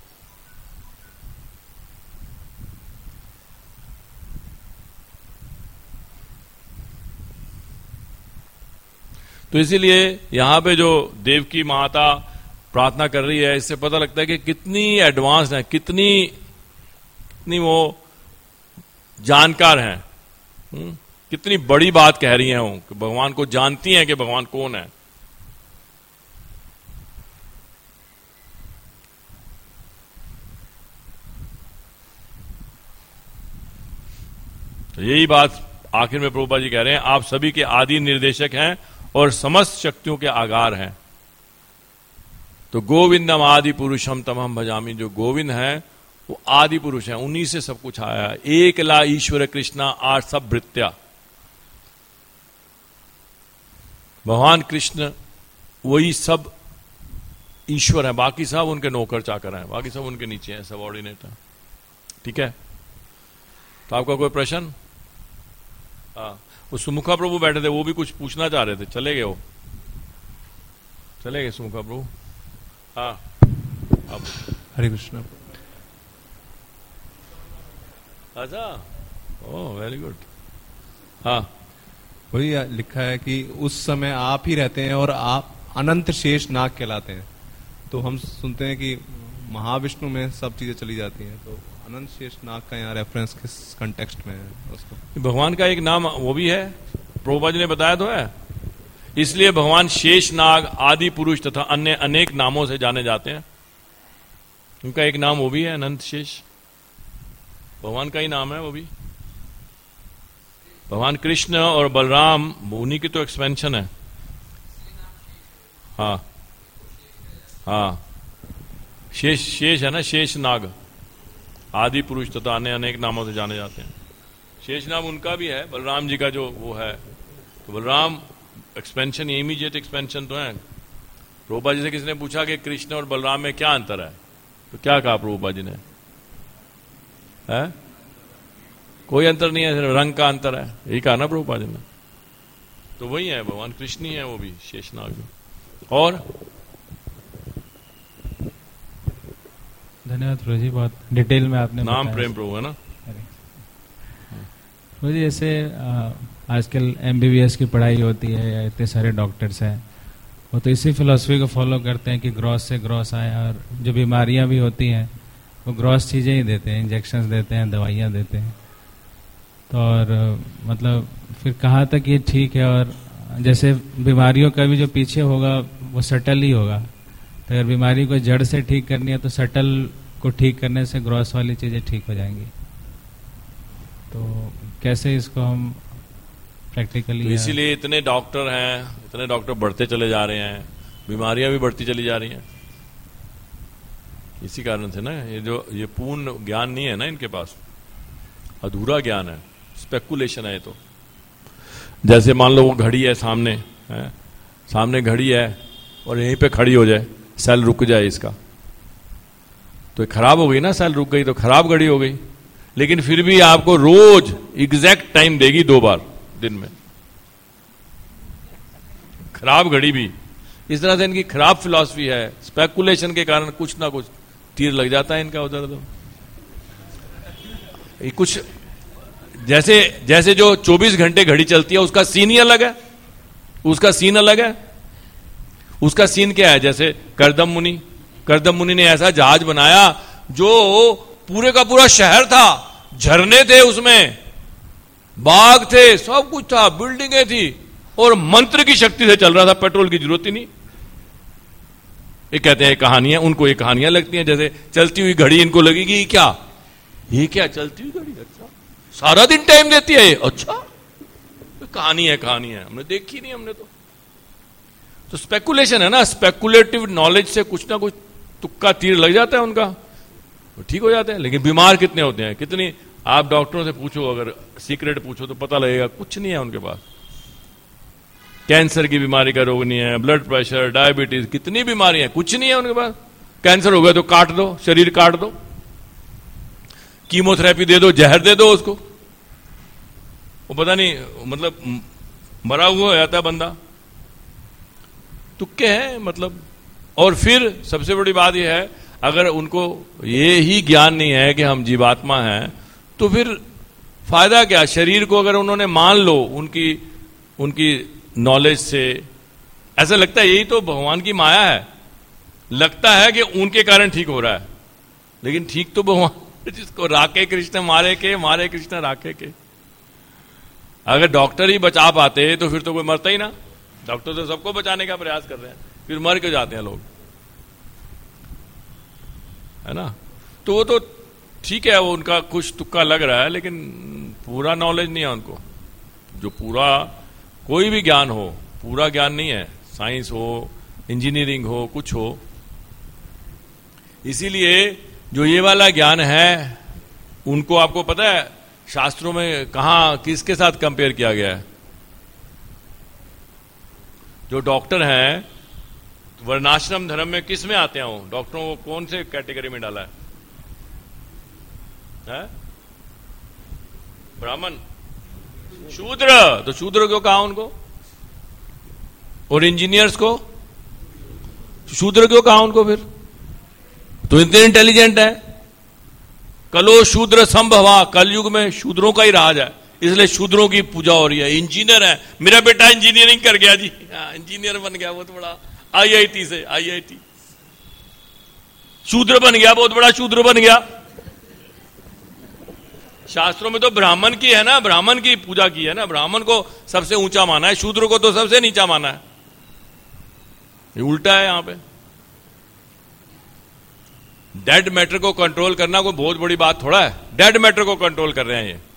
Speaker 1: तो इसीलिए यहां पे जो देवकी माता प्रार्थना कर रही है, इससे पता लगता है कि कितनी एडवांस है, कितनी कितनी वो जानकार हैं, कितनी बड़ी बात कह रही हैं वो, कि भगवान को जानती हैं कि भगवान कौन है। तो यही बात आखिर में प्रभुपाद जी कह रहे हैं, आप सभी के आदि निर्देशक हैं और समस्त शक्तियों के आगार हैं। तो गोविंदम आदि पुरुषम तमहम भजामी, जो गोविंद है वो आदि पुरुष है, उन्हीं से सब कुछ आया है। एक ला ईश्वर कृष्णा आठ सब भृत्या, भगवान कृष्ण वही सब ईश्वर है, बाकी सब उनके नौकर चाकर हैं, बाकी सब उनके नीचे हैं, सबऑर्डिनेट है। ठीक है, तो आपका कोई प्रश्न? हाँ, वो सुमुखा प्रभु बैठे थे, वो भी कुछ पूछना चाह रहे थे, चले गए वो, चले गए सुमुखा प्रभु। हाँ, अब
Speaker 2: हरे कृष्ण।
Speaker 1: अच्छा, ओह वेरी गुड। हाँ,
Speaker 2: वही लिखा है कि उस समय आप ही रहते हैं और आप अनंत शेष नाग कहलाते हैं। तो हम सुनते हैं कि महाविष्णु में सब चीजें चली जाती हैं, तो अनंत शेष नाग का यहाँ रेफरेंस किस कंटेक्स्ट में है उसको?
Speaker 1: भगवान का एक नाम वो भी है, प्रभुपाद जी ने बताया तो है। इसलिए भगवान शेष नाग, आदि पुरुष तथा अन्य अनेक नामों से जाने जाते हैं। उनका एक नाम वो भी है, अनंत शेष, भगवान का ही नाम है वो भी। भगवान कृष्ण और बलराम उन्हीं की तो एक्सपेंशन है। हाँ हाँ, शेष शेष है ना, शेष नाग, आदि पुरुष तथा अन्य अनेक नामों से जाने जाते हैं। शेष नाम उनका भी है, बलराम जी का जो वो है। तो बलराम एक्सपेंशन, इमीडिएट एक्सपेंशन तो है। प्रभुपाद जी से किसी ने पूछा कि कृष्ण और बलराम में क्या अंतर है, तो क्या कहा प्रभुपाद जी ने? है कोई अंतर नहीं है, सिर्फ रंग का अंतर है, यही कहा ना प्रभुपाद जी ने। तो वही है, भगवान कृष्ण ही है वो भी, शेषनाग भी। और
Speaker 3: धन्यवाद प्रभु जी, बहुत डिटेल में आपने
Speaker 1: नाम प्रेम प्रभु है ना।
Speaker 3: प्रभु जी, जैसे आजकल एमबीबीएस की पढ़ाई होती है या इतने सारे डॉक्टर्स हैं, वो तो इसी फिलॉसफी को फॉलो करते हैं कि ग्रॉस से ग्रॉस आए, और जो बीमारियां भी होती हैं वो ग्रॉस चीज़ें ही देते हैं, इंजेक्शंस देते हैं, दवाइयाँ देते हैं। तो और मतलब फिर कहाँ तक ये ठीक है, और जैसे बीमारियों का भी जो पीछे होगा वो सटल ही होगा, तो अगर बीमारी को जड़ से ठीक करनी है तो सटल को ठीक करने से ग्रॉस वाली चीजें ठीक हो जाएंगी। तो कैसे इसको हम प्रैक्टिकली,
Speaker 1: तो इसीलिए इतने डॉक्टर हैं, इतने डॉक्टर बढ़ते चले जा रहे हैं, बीमारियां भी बढ़ती चली जा रही हैं इसी कारण से ना। ये जो ये पूर्ण ज्ञान नहीं है ना इनके पास, अधूरा ज्ञान है, स्पेकुलेशन है ये तो। जैसे मान लो वो घड़ी है सामने, है सामने घड़ी है और यहीं पे खड़ी हो जाए, सेल रुक जाए इसका, तो खराब हो गई ना, सेल रुक गई तो खराब घड़ी हो गई। लेकिन फिर भी आपको रोज एग्जैक्ट टाइम देगी दो बार दिन में, खराब घड़ी भी। इस तरह से इनकी खराब फिलॉसफी है, स्पेकुलेशन के कारण कुछ ना कुछ तीर लग जाता है इनका उधर। तो ये कुछ जैसे जैसे जो चौबीस घंटे घड़ी चलती है उसका सीन ही अलग है, उसका सीन अलग है। उसका सीन क्या है? जैसे करदम मुनि, करदम मुनि ने ऐसा जहाज बनाया जो पूरे का पूरा शहर था, झरने थे उसमें, बाग थे, सब कुछ था, बिल्डिंगें थी, और मंत्र की शक्ति से चल रहा था, पेट्रोल की जरूरत ही नहीं। ये कहते हैं कहानियां, उनको ये कहानियां लगती हैं। जैसे चलती हुई घड़ी इनको लगेगी क्या, ये क्या चलती हुई घड़ी, अच्छा सारा दिन टाइम देती है ये, अच्छा कहानी है, कहानी है, हमने देखी नहीं हमने तो। तो स्पेकुलेशन है ना, स्पेकुलेटिव नॉलेज से कुछ ना कुछ तुक्का तीर लग जाता है उनका, तो ठीक हो जाते हैं। लेकिन बीमार कितने होते हैं, कितनी, आप डॉक्टरों से पूछो, अगर सीक्रेट पूछो तो पता लगेगा कुछ नहीं है उनके पास। कैंसर की बीमारी का रोग नहीं है, ब्लड प्रेशर, डायबिटीज, कितनी बीमारी है, कुछ नहीं है उनके पास। कैंसर हो गया तो काट दो, शरीर काट दो, कीमोथेरेपी दे दो, जहर दे दो उसको, वो पता नहीं मतलब मरा हुआ हो जाता है बंदा। तुक्के हैं मतलब। और फिर सबसे बड़ी बात यह है, अगर उनको ये ही ज्ञान नहीं है कि हम जीवात्मा हैं, तो फिर फायदा क्या? शरीर को अगर उन्होंने मान लो उनकी उनकी नॉलेज से, ऐसा लगता है यही तो भगवान की माया है, लगता है कि उनके कारण ठीक हो रहा है, लेकिन ठीक तो भगवान, जिसको राखे कृष्ण मारे के, मारे कृष्ण राखे के। अगर डॉक्टर ही बचा पाते तो फिर तो कोई मरता ही ना। डॉक्टर तो सबको बचाने का प्रयास कर रहे हैं, फिर मर क्यों जाते हैं लोग, है ना। तो वो तो ठीक है, वो उनका कुछ तुक्का लग रहा है, लेकिन पूरा नॉलेज नहीं है उनको। जो पूरा कोई भी ज्ञान हो, पूरा ज्ञान नहीं है, साइंस हो, इंजीनियरिंग हो, कुछ हो। इसीलिए जो ये वाला ज्ञान है उनको, आपको पता है शास्त्रों में कहां किसके साथ कंपेयर किया गया है? जो डॉक्टर हैं वर्णाश्रम धर्म में किस में आते हैं? वो डॉक्टरों को कौन से कैटेगरी में डाला है, है? ब्राह्मण, शूद्र। तो शूद्र क्यों कहा उनको? और इंजीनियर्स को शूद्र क्यों कहा उनको? फिर तो इतने इंटेलिजेंट है। कलो शूद्र संभवा, कलयुग में शूद्रों का ही राज है, इसलिए शूद्रों की पूजा हो रही है। इंजीनियर है, मेरा बेटा इंजीनियरिंग कर गया जी, इंजीनियर बन गया बहुत बड़ा, आईआईटी से, आईआईटी शूद्र बन गया, बहुत बड़ा शूद्र बन गया। शास्त्रों में तो ब्राह्मण की है ना, ब्राह्मण की पूजा की है ना, ब्राह्मण को सबसे ऊंचा माना है, शूद्र को तो सबसे नीचा माना है। ये उल्टा है यहां पे। डेड मैटर को कंट्रोल करना कोई बहुत बड़ी बात थोड़ा है, डेड मैटर को कंट्रोल कर रहे हैं ये।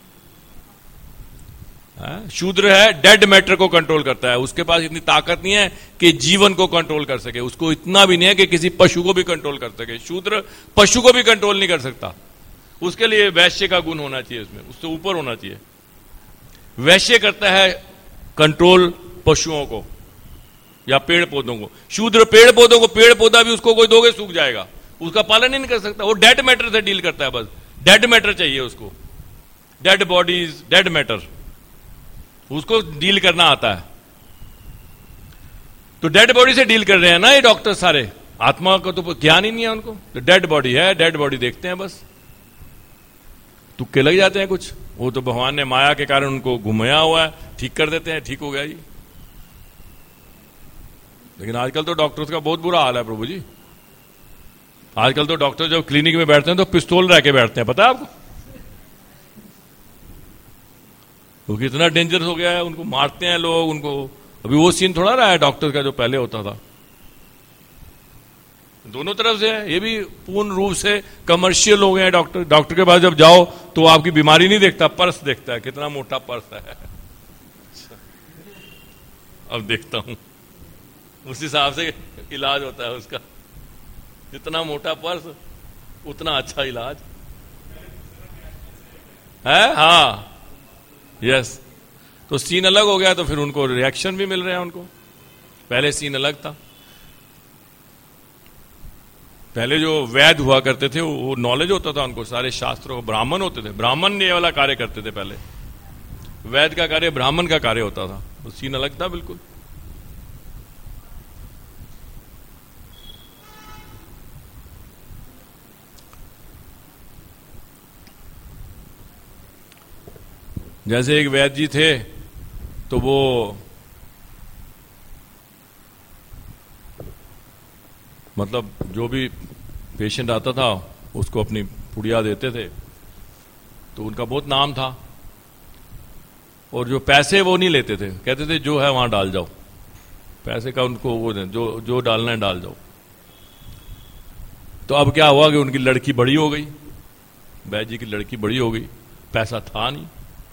Speaker 1: शूद्र है, डेड मैटर को कंट्रोल करता है, उसके पास इतनी ताकत नहीं है कि जीवन को कंट्रोल कर सके, उसको इतना भी नहीं है कि किसी पशु को भी कंट्रोल कर सके। शूद्र पशु को भी कंट्रोल नहीं कर सकता, उसके लिए वैश्य का गुण होना चाहिए, उसमें उससे ऊपर होना चाहिए। वैश्य करता है कंट्रोल पशुओं को या पेड़ पौधों को, शूद्र पेड़ पौधों को, पेड़ पौधा भी उसको कोई दोगे सूख जाएगा, उसका पालन ही नहीं कर सकता। वो डेड मैटर से डील करता है, बस डेड मैटर चाहिए उसको, डेड बॉडीज, डेड मैटर, उसको डील करना आता है। तो डेड बॉडी से डील कर रहे हैं ना ये डॉक्टर सारे, आत्मा का तो ज्ञान ही नहीं है उनको। तो डेड बॉडी है, डेड बॉडी देखते हैं, बस तुक्के लग जाते हैं कुछ। वो तो भगवान ने माया के कारण उनको घुमाया हुआ है, ठीक कर देते हैं, ठीक हो गया जी। लेकिन आजकल तो डॉक्टर्स का बहुत बुरा हाल है प्रभु जी। आजकल तो डॉक्टर जब क्लिनिक में बैठते हैं तो पिस्तौल रह के बैठते हैं, पता है आपको? वो कितना डेंजरस हो गया है, उनको मारते हैं लोग, उनको अभी वो सीन थोड़ा रहा है डॉक्टर का जो पहले होता था। दोनों तरफ से है, ये भी पूर्ण रूप से कमर्शियल हो गए हैं डॉक्टर। डॉक्टर के पास जब जाओ तो आपकी बीमारी नहीं देखता, पर्स देखता है, कितना मोटा पर्स है। अब देखता हूं, उस हिसाब से इलाज होता है उसका। जितना मोटा पर्स उतना अच्छा इलाज है। हाँ, यस। तो सीन अलग हो गया, तो फिर उनको रिएक्शन भी मिल रहे हैं उनको। पहले सीन अलग था। पहले जो वैद्य हुआ करते थे वो नॉलेज होता था उनको, सारे शास्त्रों, ब्राह्मण होते थे, ब्राह्मण ने ये वाला कार्य करते थे पहले। वैद्य का कार्य ब्राह्मण का कार्य होता था, तो सीन अलग था बिल्कुल। जैसे एक वैद्य जी थे, तो वो मतलब जो भी पेशेंट आता था उसको अपनी पुड़िया देते थे, तो उनका बहुत नाम था। और जो पैसे वो नहीं लेते थे, कहते थे जो है वहां डाल जाओ, पैसे का उनको वो जो जो डालना है डाल जाओ। तो अब क्या हुआ कि उनकी लड़की बड़ी हो गई, वैद्य जी की लड़की बड़ी हो गई, पैसा था नहीं,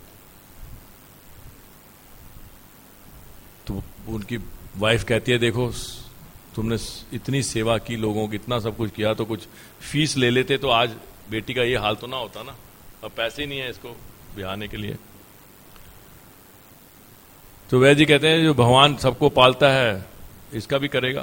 Speaker 1: तो उनकी वाइफ कहती है देखो तुमने इतनी सेवा की, लोगों की इतना सब कुछ किया, तो कुछ फीस ले लेते तो आज बेटी का ये हाल तो ना होता ना। अब पैसे ही नहीं है इसको बिहाने के लिए। तो वैद्य जी कहते हैं जो भगवान सबको पालता है इसका भी करेगा।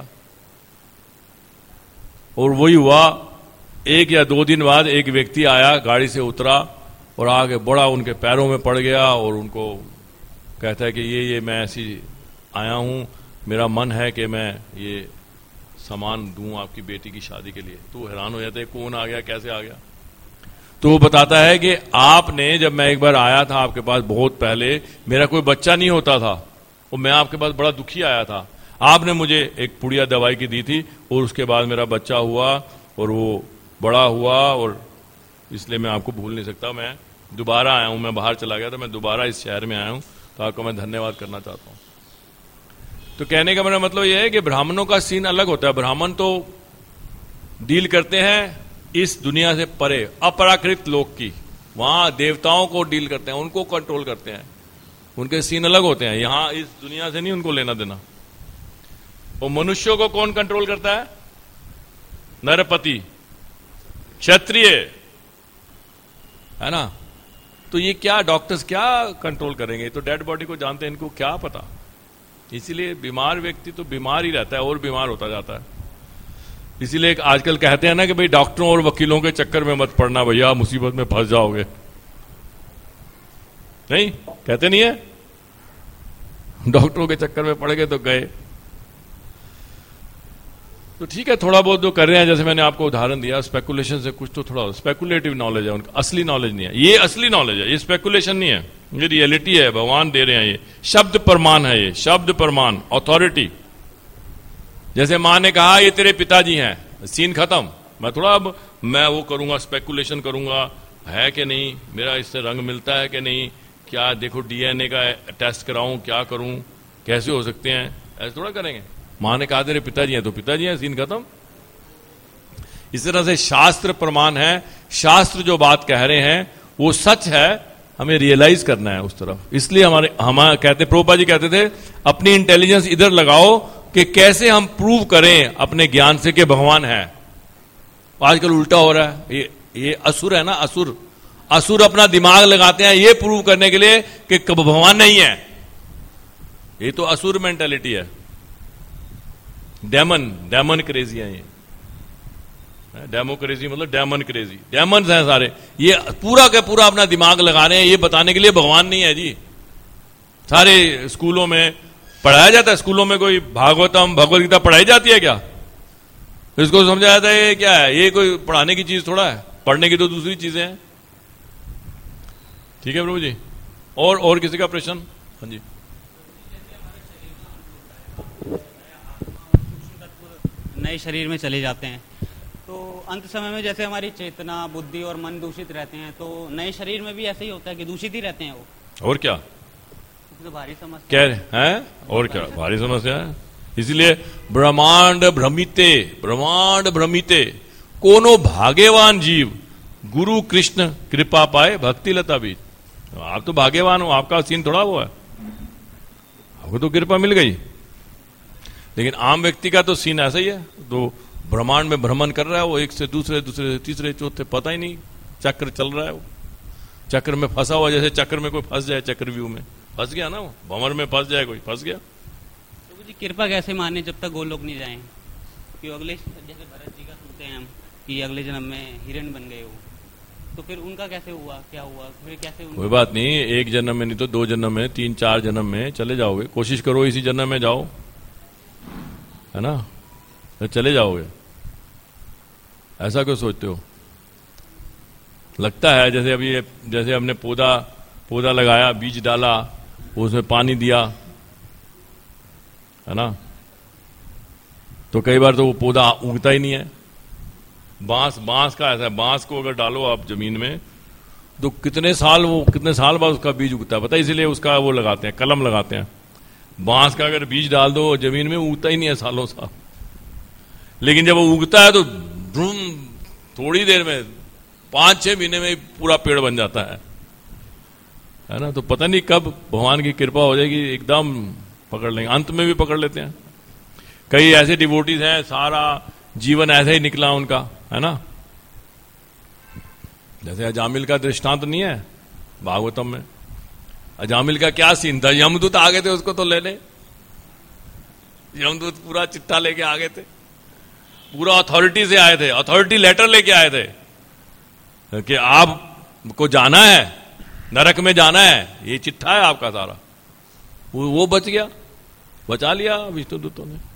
Speaker 1: और वही हुआ। एक या दो दिन बाद एक व्यक्ति आया, गाड़ी से उतरा और आगे बड़ा उनके पैरों में पड़ गया और उनको कहता है कि ये ये मैं ऐसी आया हूं, मेरा मन है कि मैं ये सामान दूं आपकी बेटी की शादी के लिए। तो हैरान हो जाते हैं कौन आ गया, कैसे आ गया। तो वो बताता है कि आपने, जब मैं एक बार आया था आपके पास बहुत पहले, मेरा कोई बच्चा नहीं होता था और मैं आपके पास बड़ा दुखी आया था, आपने मुझे एक पुड़िया दवाई की दी थी और उसके बाद मेरा बच्चा हुआ और वो बड़ा हुआ, और इसलिए मैं आपको भूल नहीं सकता। मैं दोबारा आया हूं, मैं बाहर चला गया था, मैं दोबारा इस शहर में आया हूं, तो आपको मैं धन्यवाद करना चाहता हूं। तो कहने का मेरा मतलब यह है कि ब्राह्मणों का सीन अलग होता है। ब्राह्मण तो डील करते हैं इस दुनिया से परे, अपराकृत लोक की, वहां देवताओं को डील करते हैं, उनको कंट्रोल करते हैं, उनके सीन अलग होते हैं। यहां इस दुनिया से नहीं उनको लेना देना। और मनुष्यों को कौन कंट्रोल करता है? नरपति, क्षत्रिय, है ना। तो ये क्या डॉक्टर्स क्या कंट्रोल करेंगे? तो डेड बॉडी को जानते हैं, इनको क्या पता। इसीलिए बीमार व्यक्ति तो बीमार ही रहता है और बीमार होता जाता है। इसीलिए आजकल कहते हैं ना कि भाई डॉक्टरों और वकीलों के चक्कर में मत पड़ना भैया, मुसीबत में फंस जाओगे। नहीं कहते नहीं है? डॉक्टरों के चक्कर में पड़ गए तो गए। तो ठीक है, थोड़ा बहुत जो कर रहे हैं, जैसे मैंने आपको उदाहरण दिया, स्पेकुलेशन से कुछ तो थोड़ा स्पेकुलेटिव नॉलेज है उनका, असली नॉलेज नहीं है। ये असली नॉलेज है, ये स्पेकुलेशन नहीं है, ये रियलिटी है, भगवान दे रहे हैं। ये शब्द प्रमाण है, ये शब्द प्रमाण, ऑथोरिटी। जैसे मां ने कहा ये तेरे पिताजी हैं, सीन खत्म। मैं थोड़ा अब मैं वो करूंगा, स्पेकुलेशन करूंगा, है कि नहीं, मेरा इससे रंग मिलता है कि नहीं, क्या देखो डीएनए का टेस्ट कराऊं, क्या करूं, कैसे हो सकते हैं, ऐसे थोड़ा करेंगे। मां ने कहा तेरे पिताजी हैं तो पिताजी हैं, सीन खत्म। इस तरह से शास्त्र प्रमाण है, शास्त्र जो बात कह रहे हैं वो सच है, हमें रियलाइज करना है उस तरफ। इसलिए हमारे हम कहते, प्रभुपाद जी कहते थे अपनी इंटेलिजेंस इधर लगाओ कि कैसे हम प्रूव करें अपने ज्ञान से कि भगवान है। आजकल उल्टा हो रहा है, ये ये असुर है ना, असुर असुर अपना दिमाग लगाते हैं ये प्रूव करने के लिए कि कब भगवान नहीं है। ये तो असुर मेंटालिटी है, डेमन डेमन क्रेजी है ये। डेमोक्रेसी मतलब डेमन क्रेजी, डेमन्स हैं सारे। ये पूरा का पूरा अपना दिमाग लगा रहे हैं ये बताने के लिए भगवान नहीं है जी। सारे स्कूलों में पढ़ाया जाता है, स्कूलों में कोई भागवतम भगवत गीता पढ़ाई जाती है क्या? इसको समझा जाता है ये क्या है, ये कोई पढ़ाने की चीज थोड़ा है, पढ़ने की तो दूसरी चीजें हैं। ठीक है प्रभु जी। और और किसी का प्रश्न? हाँ जी।
Speaker 4: नए शरीर में चले जाते हैं तो अंत समय में जैसे हमारी चेतना, बुद्धि और मन दूषित रहते हैं, तो नए शरीर में भी ऐसे ही होता है कि दूषित ही रहते हैं वो?
Speaker 1: और क्या।
Speaker 4: तो भारी समस्या
Speaker 1: कह रहे हैं, और क्या भारी समस्या है। इसलिए ब्रह्मांड भ्रमिते, ब्रह्मांड भ्रमिते कोनो भाग्यवान जीव गुरु कृष्ण कृपा पाए भक्ति लता बीज। आप तो भाग्यवान हो, आपका सीन थोड़ा हुआ है, आपको तो कृपा मिल गई। लेकिन आम व्यक्ति का तो सीन ऐसा ही है, तो ब्रह्मांड में भ्रमण कर रहा है वो, एक से दूसरे, दूसरे से तीसरे, चौथे, पता ही नहीं चक्र चल रहा है वो, चक्र में फंसा हुआ। जैसे चक्र में कोई फंस जाए, चक्रव्यूह में फंस गया ना, वो भंवर में फंस जाए कोई, फंस गया।
Speaker 4: तो जी कृपा कैसे माने जब तक वो लोग नहीं जाएं? कि अगले, जैसे भरत जी का सुनते हैं हम कि अगले जन्म में हिरण बन गए हो, तो फिर उनका कैसे हुआ, क्या हुआ, फिर कैसे?
Speaker 1: कोई बात नहीं, एक जन्म में नहीं तो दो जन्म में, तीन चार जन्म में चले जाओगे। कोशिश करो इसी जन्म में जाओ, है ना, तो चले जाओगे। ऐसा क्यों सोचते हो? लगता है जैसे अभी, जैसे हमने पौधा पौधा लगाया, बीज डाला, उसमें पानी दिया, है ना, तो कई बार तो वो पौधा उगता ही नहीं है। बांस बांस का ऐसा है, बांस को अगर डालो आप जमीन में तो कितने साल वो कितने साल बाद उसका बीज उगता है, पता है? इसीलिए उसका वो लगाते हैं, कलम लगाते हैं। बांस का अगर बीज डाल दो जमीन में, उगता ही नहीं है सालों साल। लेकिन जब वो उगता है तो थोड़ी देर में, पांच छह महीने में पूरा पेड़ बन जाता है, है ना। तो पता नहीं कब भगवान की कृपा हो जाएगी, एकदम पकड़ लेंगे, अंत में भी पकड़ लेते हैं। कई ऐसे डिवोटीज हैं, सारा जीवन ऐसा ही निकला उनका, है ना। जैसे अजामिल का दृष्टांत नहीं है भागवतम में? अजामिल का क्या सीन था? यमदूत आ गए थे उसको तो लेने, यमदूत पूरा चिट्ठा लेके आ गए थे, पूरा अथॉरिटी से आए थे, अथॉरिटी लेटर लेके आए थे कि आपको जाना है, नरक में जाना है, ये चिट्ठा है आपका सारा। वो, वो बच गया, बचा लिया विष्णुदूतों ने।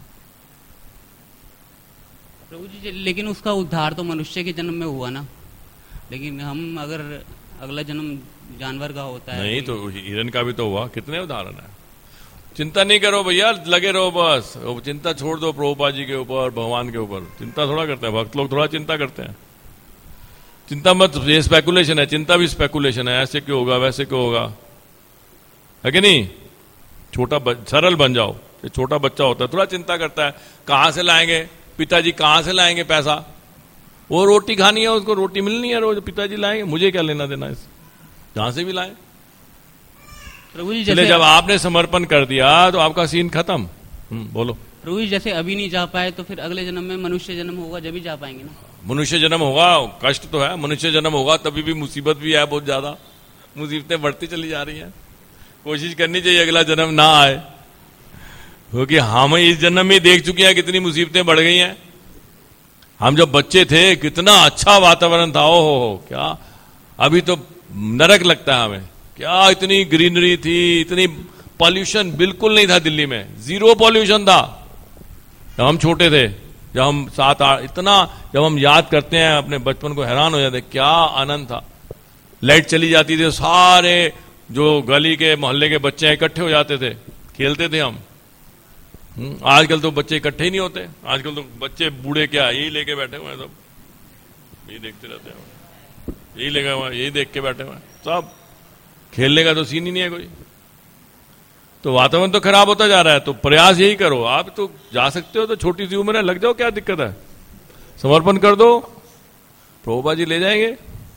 Speaker 4: प्रभु जी, लेकिन उसका उद्धार तो मनुष्य के जन्म में हुआ ना, लेकिन हम अगर अगला जन्म जानवर का होता है
Speaker 1: नहीं, तो हिरन का भी तो हुआ। कितने उदाहरण है। चिंता नहीं करो भैया, लगे रहो बस, चिंता छोड़ दो प्रभुपाद जी के ऊपर, भगवान के ऊपर। चिंता थोड़ा करते हैं भक्त लोग, थोड़ा चिंता करते हैं। चिंता मत, ये स्पेकुलेशन है, चिंता भी स्पेकुलेशन है, ऐसे क्यों होगा, वैसे क्यों होगा, है कि नहीं। छोटा सरल बन जाओ। छोटा बच्चा होता है थोड़ा चिंता करता है, कहां से लाएंगे पिताजी, कहां से लाएंगे पैसा, वो रोटी खानी है उसको, रोटी मिलनी है रोज, पिताजी लाएंगे, मुझे क्या लेना देना इस, जहां से भी लाए।
Speaker 4: प्रभु जी,
Speaker 1: जैसे जब आपने समर्पण कर दिया तो आपका सीन खत्म। बोलो।
Speaker 4: प्रभु जी, जैसे अभी नहीं जा पाए तो फिर अगले जन्म में मनुष्य जन्म होगा, जब ही जा पाएंगे ना।
Speaker 1: मनुष्य जन्म होगा, कष्ट तो है, मनुष्य जन्म होगा तभी भी मुसीबत भी है, बहुत ज्यादा मुसीबतें बढ़ती चली जा रही हैं। कोशिश करनी चाहिए अगला जन्म ना आए, क्योंकि हम इस जन्म में देख चुके हैं कितनी मुसीबतें बढ़ गई हैं। हम जब बच्चे थे कितना अच्छा वातावरण था, ओ हो क्या, अभी तो नरक लगता है हमें। क्या इतनी ग्रीनरी थी, इतनी पॉल्यूशन बिल्कुल नहीं था दिल्ली में, जीरो पॉल्यूशन था जब हम छोटे थे, जब हम सात आठ, इतना जब हम याद करते हैं अपने बचपन को, हैरान हो जाते क्या आनंद था। लाइट चली जाती थी, सारे जो गली के मोहल्ले के बच्चे इकट्ठे हो जाते थे, खेलते थे हम। आजकल तो बच्चे इकट्ठे ही नहीं होते, आजकल तो बच्चे बूढ़े क्या यही लेके बैठे हुए हैं, सब यही देखते रहते हैं, यही लेके हुए यही देख के बैठे हुए हैं सब, खेलने का तो सीन ही नहीं है कोई। तो वातावरण तो खराब होता जा रहा है। तो प्रयास यही करो, आप तो जा सकते हो तो छोटी सी उम्र है, लग जाओ, क्या दिक्कत है, समर्पण कर दो, प्रभुपाद जी ले जाएंगे।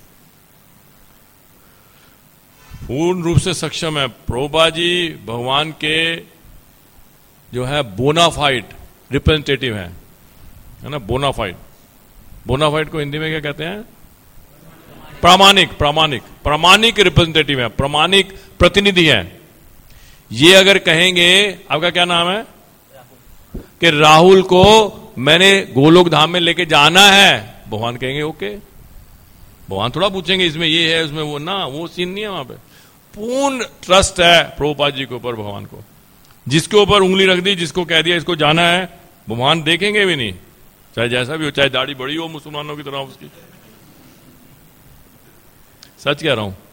Speaker 1: पूर्ण रूप से सक्षम है प्रभुपाद जी, भगवान के जो है बोनाफाइड रिप्रेजेंटेटिव है, है ना। बोनाफाइड, बोनाफाइड को हिंदी में क्या कहते हैं? प्रामाणिक, प्रामाणिक, प्रामाणिक रिप्रेजेंटेटिव है, प्रामाणिक प्रतिनिधि है। ये अगर कहेंगे, आपका क्या नाम है, कि राहुल को मैंने गोलोक धाम में लेके जाना है, भगवान कहेंगे ओके। भगवान थोड़ा पूछेंगे इसमें ये है उसमें वो, ना वो सीन नहीं है वहां पे। पूर्ण ट्रस्ट है प्रभुपाद जी के ऊपर, भगवान को। जिसके ऊपर उंगली रख दी, जिसको कह दिया इसको जाना है, भगवान देखेंगे भी नहीं, चाहे जैसा भी हो, चाहे दाढ़ी बड़ी हो मुसलमानों की तरह उसकी। सच कह रहा हूं,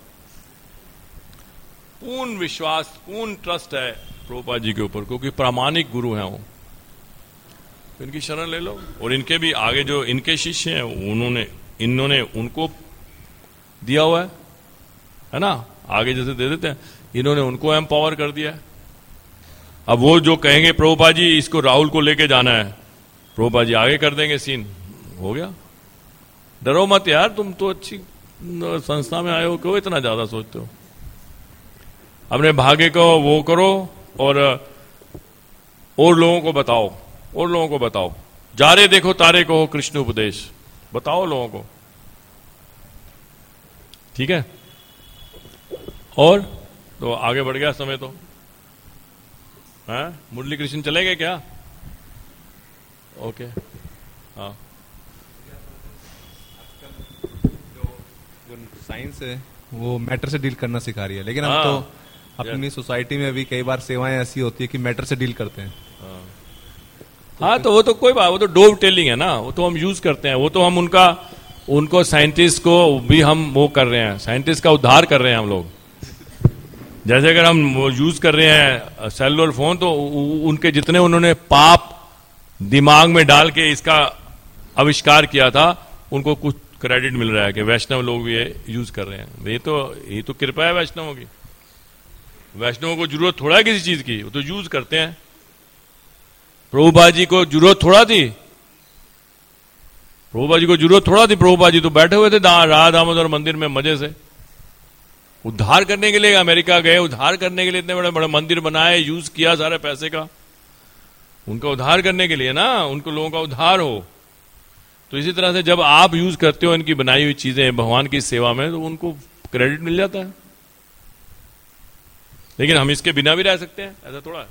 Speaker 1: पूर्ण विश्वास, पूर्ण ट्रस्ट है प्रभुपाद जी के ऊपर, क्योंकि प्रामाणिक गुरु हैं वो। इनकी शरण ले लो। और इनके भी आगे जो इनके शिष्य हैं, उन्होंने इन्होंने उनको दिया हुआ है, है ना। आगे जैसे दे देते हैं, इन्होंने उनको एम्पावर कर दिया। अब वो जो कहेंगे प्रभुपाद जी इसको राहुल को लेके जाना है, प्रभुपाद जी आगे कर देंगे सीन, हो गया। डरो मत यार, तुम तो अच्छी संस्था में आए हो, क्यों इतना ज्यादा सोचते हो। अपने भाग्य को वो करो और और लोगों को बताओ, और लोगों को बताओ। जा रे देखो तारे को हो कृष्ण उपदेश, बताओ लोगों को, ठीक है। और तो आगे बढ़ गया समय, तो है मुरली कृष्ण चले गए क्या? ओके, हाँ।
Speaker 2: साइंस है वो मैटर से डील करना सिखा रही है, लेकिन हम
Speaker 1: हाँ,
Speaker 2: तो अपनी सोसाइटी में भी कई बार सेवाएं ऐसी होती है कि मैटर से डील करते हैं।
Speaker 1: हाँ, हाँ तो वो तो कोई बात, वो तो डोव टेलिंग है ना, वो तो हम यूज करते हैं, वो तो हम उनका उनको साइंटिस्ट को भी हम वो कर रहे हैं, साइंटिस्ट का उद्धार कर रहे हैं हम लोग। जैसे अगर हम यूज कर रहे हैं सेलुलर फोन, तो उनके जितने उन्होंने पाप दिमाग में डाल के इसका आविष्कार किया था, उनको कुछ क्रेडिट मिल रहा है कि वैष्णव लोग भी ये यूज कर रहे हैं। ये तो ये तो कृपा है वैष्णवों की। वैष्णवों को जरूरत थोड़ा है किसी चीज की, वो तो यूज करते हैं। प्रभुपाद जी को जरूरत थोड़ा थी, प्रभुपाद जी को जरूरत थोड़ा थी। प्रभुपाद जी तो बैठे हुए थे राधा दामोदर मंदिर में मजे से, उद्धार करने के लिए अमेरिका गए, उद्धार करने के लिए इतने बड़े बड़े मंदिर बनाए, यूज किया सारे पैसे का, उनका उद्धार करने के लिए ना, उनको लोगों का उद्धार हो। तो इसी तरह से जब आप यूज करते हो इनकी बनाई हुई चीजें भगवान की सेवा में, तो उनको क्रेडिट मिल जाता है। लेकिन हम इसके बिना भी रह सकते हैं, ऐसा थोड़ा है।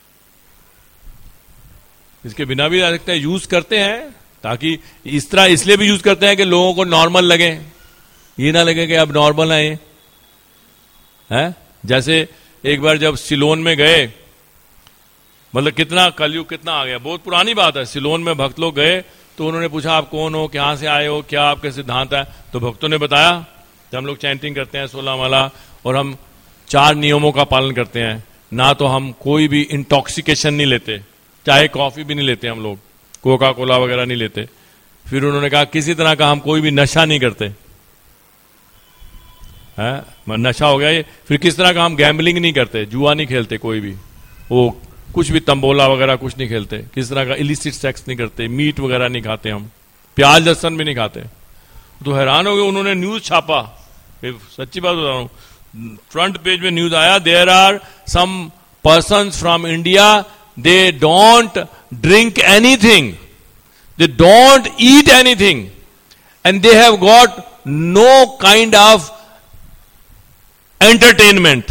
Speaker 1: इसके बिना भी रह सकते हैं, यूज करते हैं, ताकि इस तरह इसलिए भी यूज करते हैं कि लोगों को नॉर्मल लगे, ये ना लगे कि अब नॉर्मल है ये है। जैसे एक बार जब सिलोन में गए, मतलब कितना कलयुग कितना आ गया, बहुत पुरानी बात है। सिलोन में भक्त लोग गए तो उन्होंने पूछा आप कौन हो, कहां से आए हो, क्या आपके सिद्धांत है। तो भक्तों ने बताया कि हम लोग चैंटिंग करते हैं सोलह माला, और हम चार नियमों का पालन करते हैं। ना तो हम कोई भी इंटॉक्सिकेशन नहीं लेते, चाहे कॉफी भी नहीं लेते हम लोग, कोका कोला वगैरह नहीं लेते। फिर उन्होंने कहा किसी तरह का हम कोई भी नशा नहीं करते, है नशा हो गया ये। फिर किस तरह का हम गैम्बलिंग नहीं करते, जुआ नहीं खेलते, कोई भी वो कुछ भी तंबोला वगैरह कुछ नहीं खेलते, किस तरह का इलिसिट सेक्स नहीं करते, मीट वगैरह नहीं खाते, हम प्याज लहसन भी नहीं खाते। तो हैरान हो गए, उन्होंने न्यूज छापा, सच्ची बात बता रहा हूं, फ्रंट पेज में न्यूज आया, there are some persons from India, they don't drink anything, they don't eat anything, and they have got no kind of entertainment.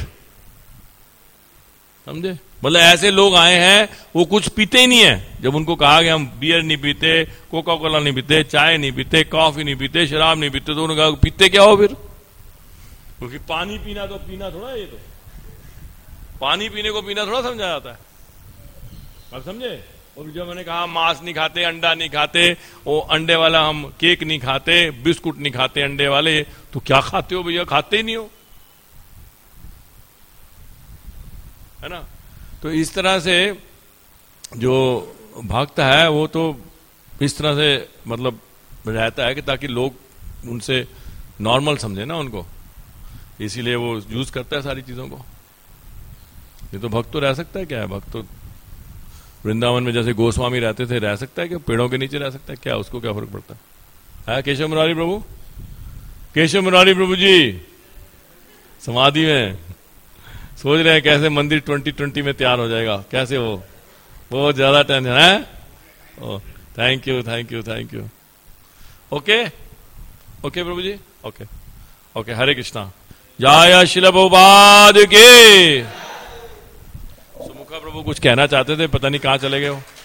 Speaker 1: समझे, मतलब ऐसे लोग आए हैं वो कुछ पीते ही नहीं है। जब उनको कहा कि हम बियर नहीं पीते, कोका कोला नहीं पीते, चाय नहीं पीते, कॉफी नहीं पीते, शराब नहीं पीते, तो उन्होंने कहा पीते क्या हो फिर? क्योंकि पानी पीना तो पीना थोड़ा, ये तो पानी पीने को पीना थोड़ा समझा जाता है, आप समझे। और जब मैंने कहा मांस नहीं खाते, अंडा नहीं खाते, वो अंडे वाला हम केक नहीं खाते, बिस्कुट नहीं खाते अंडे वाले, तो क्या खाते हो भैया? खाते ही नहीं हो, है ना। तो इस तरह से जो भक्त है वो तो इस तरह से मतलब रहता है कि ताकि लोग उनसे नॉर्मल समझे ना उनको, इसीलिए वो यूज करता है सारी चीजों को। ये तो भक्त तो रह सकता है, क्या है भक्त तो वृंदावन में जैसे गोस्वामी रहते थे, रह सकता है क्या? पेड़ों के नीचे रह सकता है क्या? उसको क्या फर्क पड़ता है? है केशव मुरारी प्रभु, केशव मुरारी प्रभु जी समाधि में सोच रहे हैं कैसे मंदिर ट्वेंटी ट्वेंटी में तैयार हो जाएगा, कैसे वो बहुत ज्यादा टेंशन है। Oh thank you thank you thank you. Okay okay Prabhu ji, okay okay. Hare Krishna. जय श्रील प्रभुपाद के। सुमुखा प्रभु कुछ कहना चाहते थे, पता नहीं कहां चले गए हो।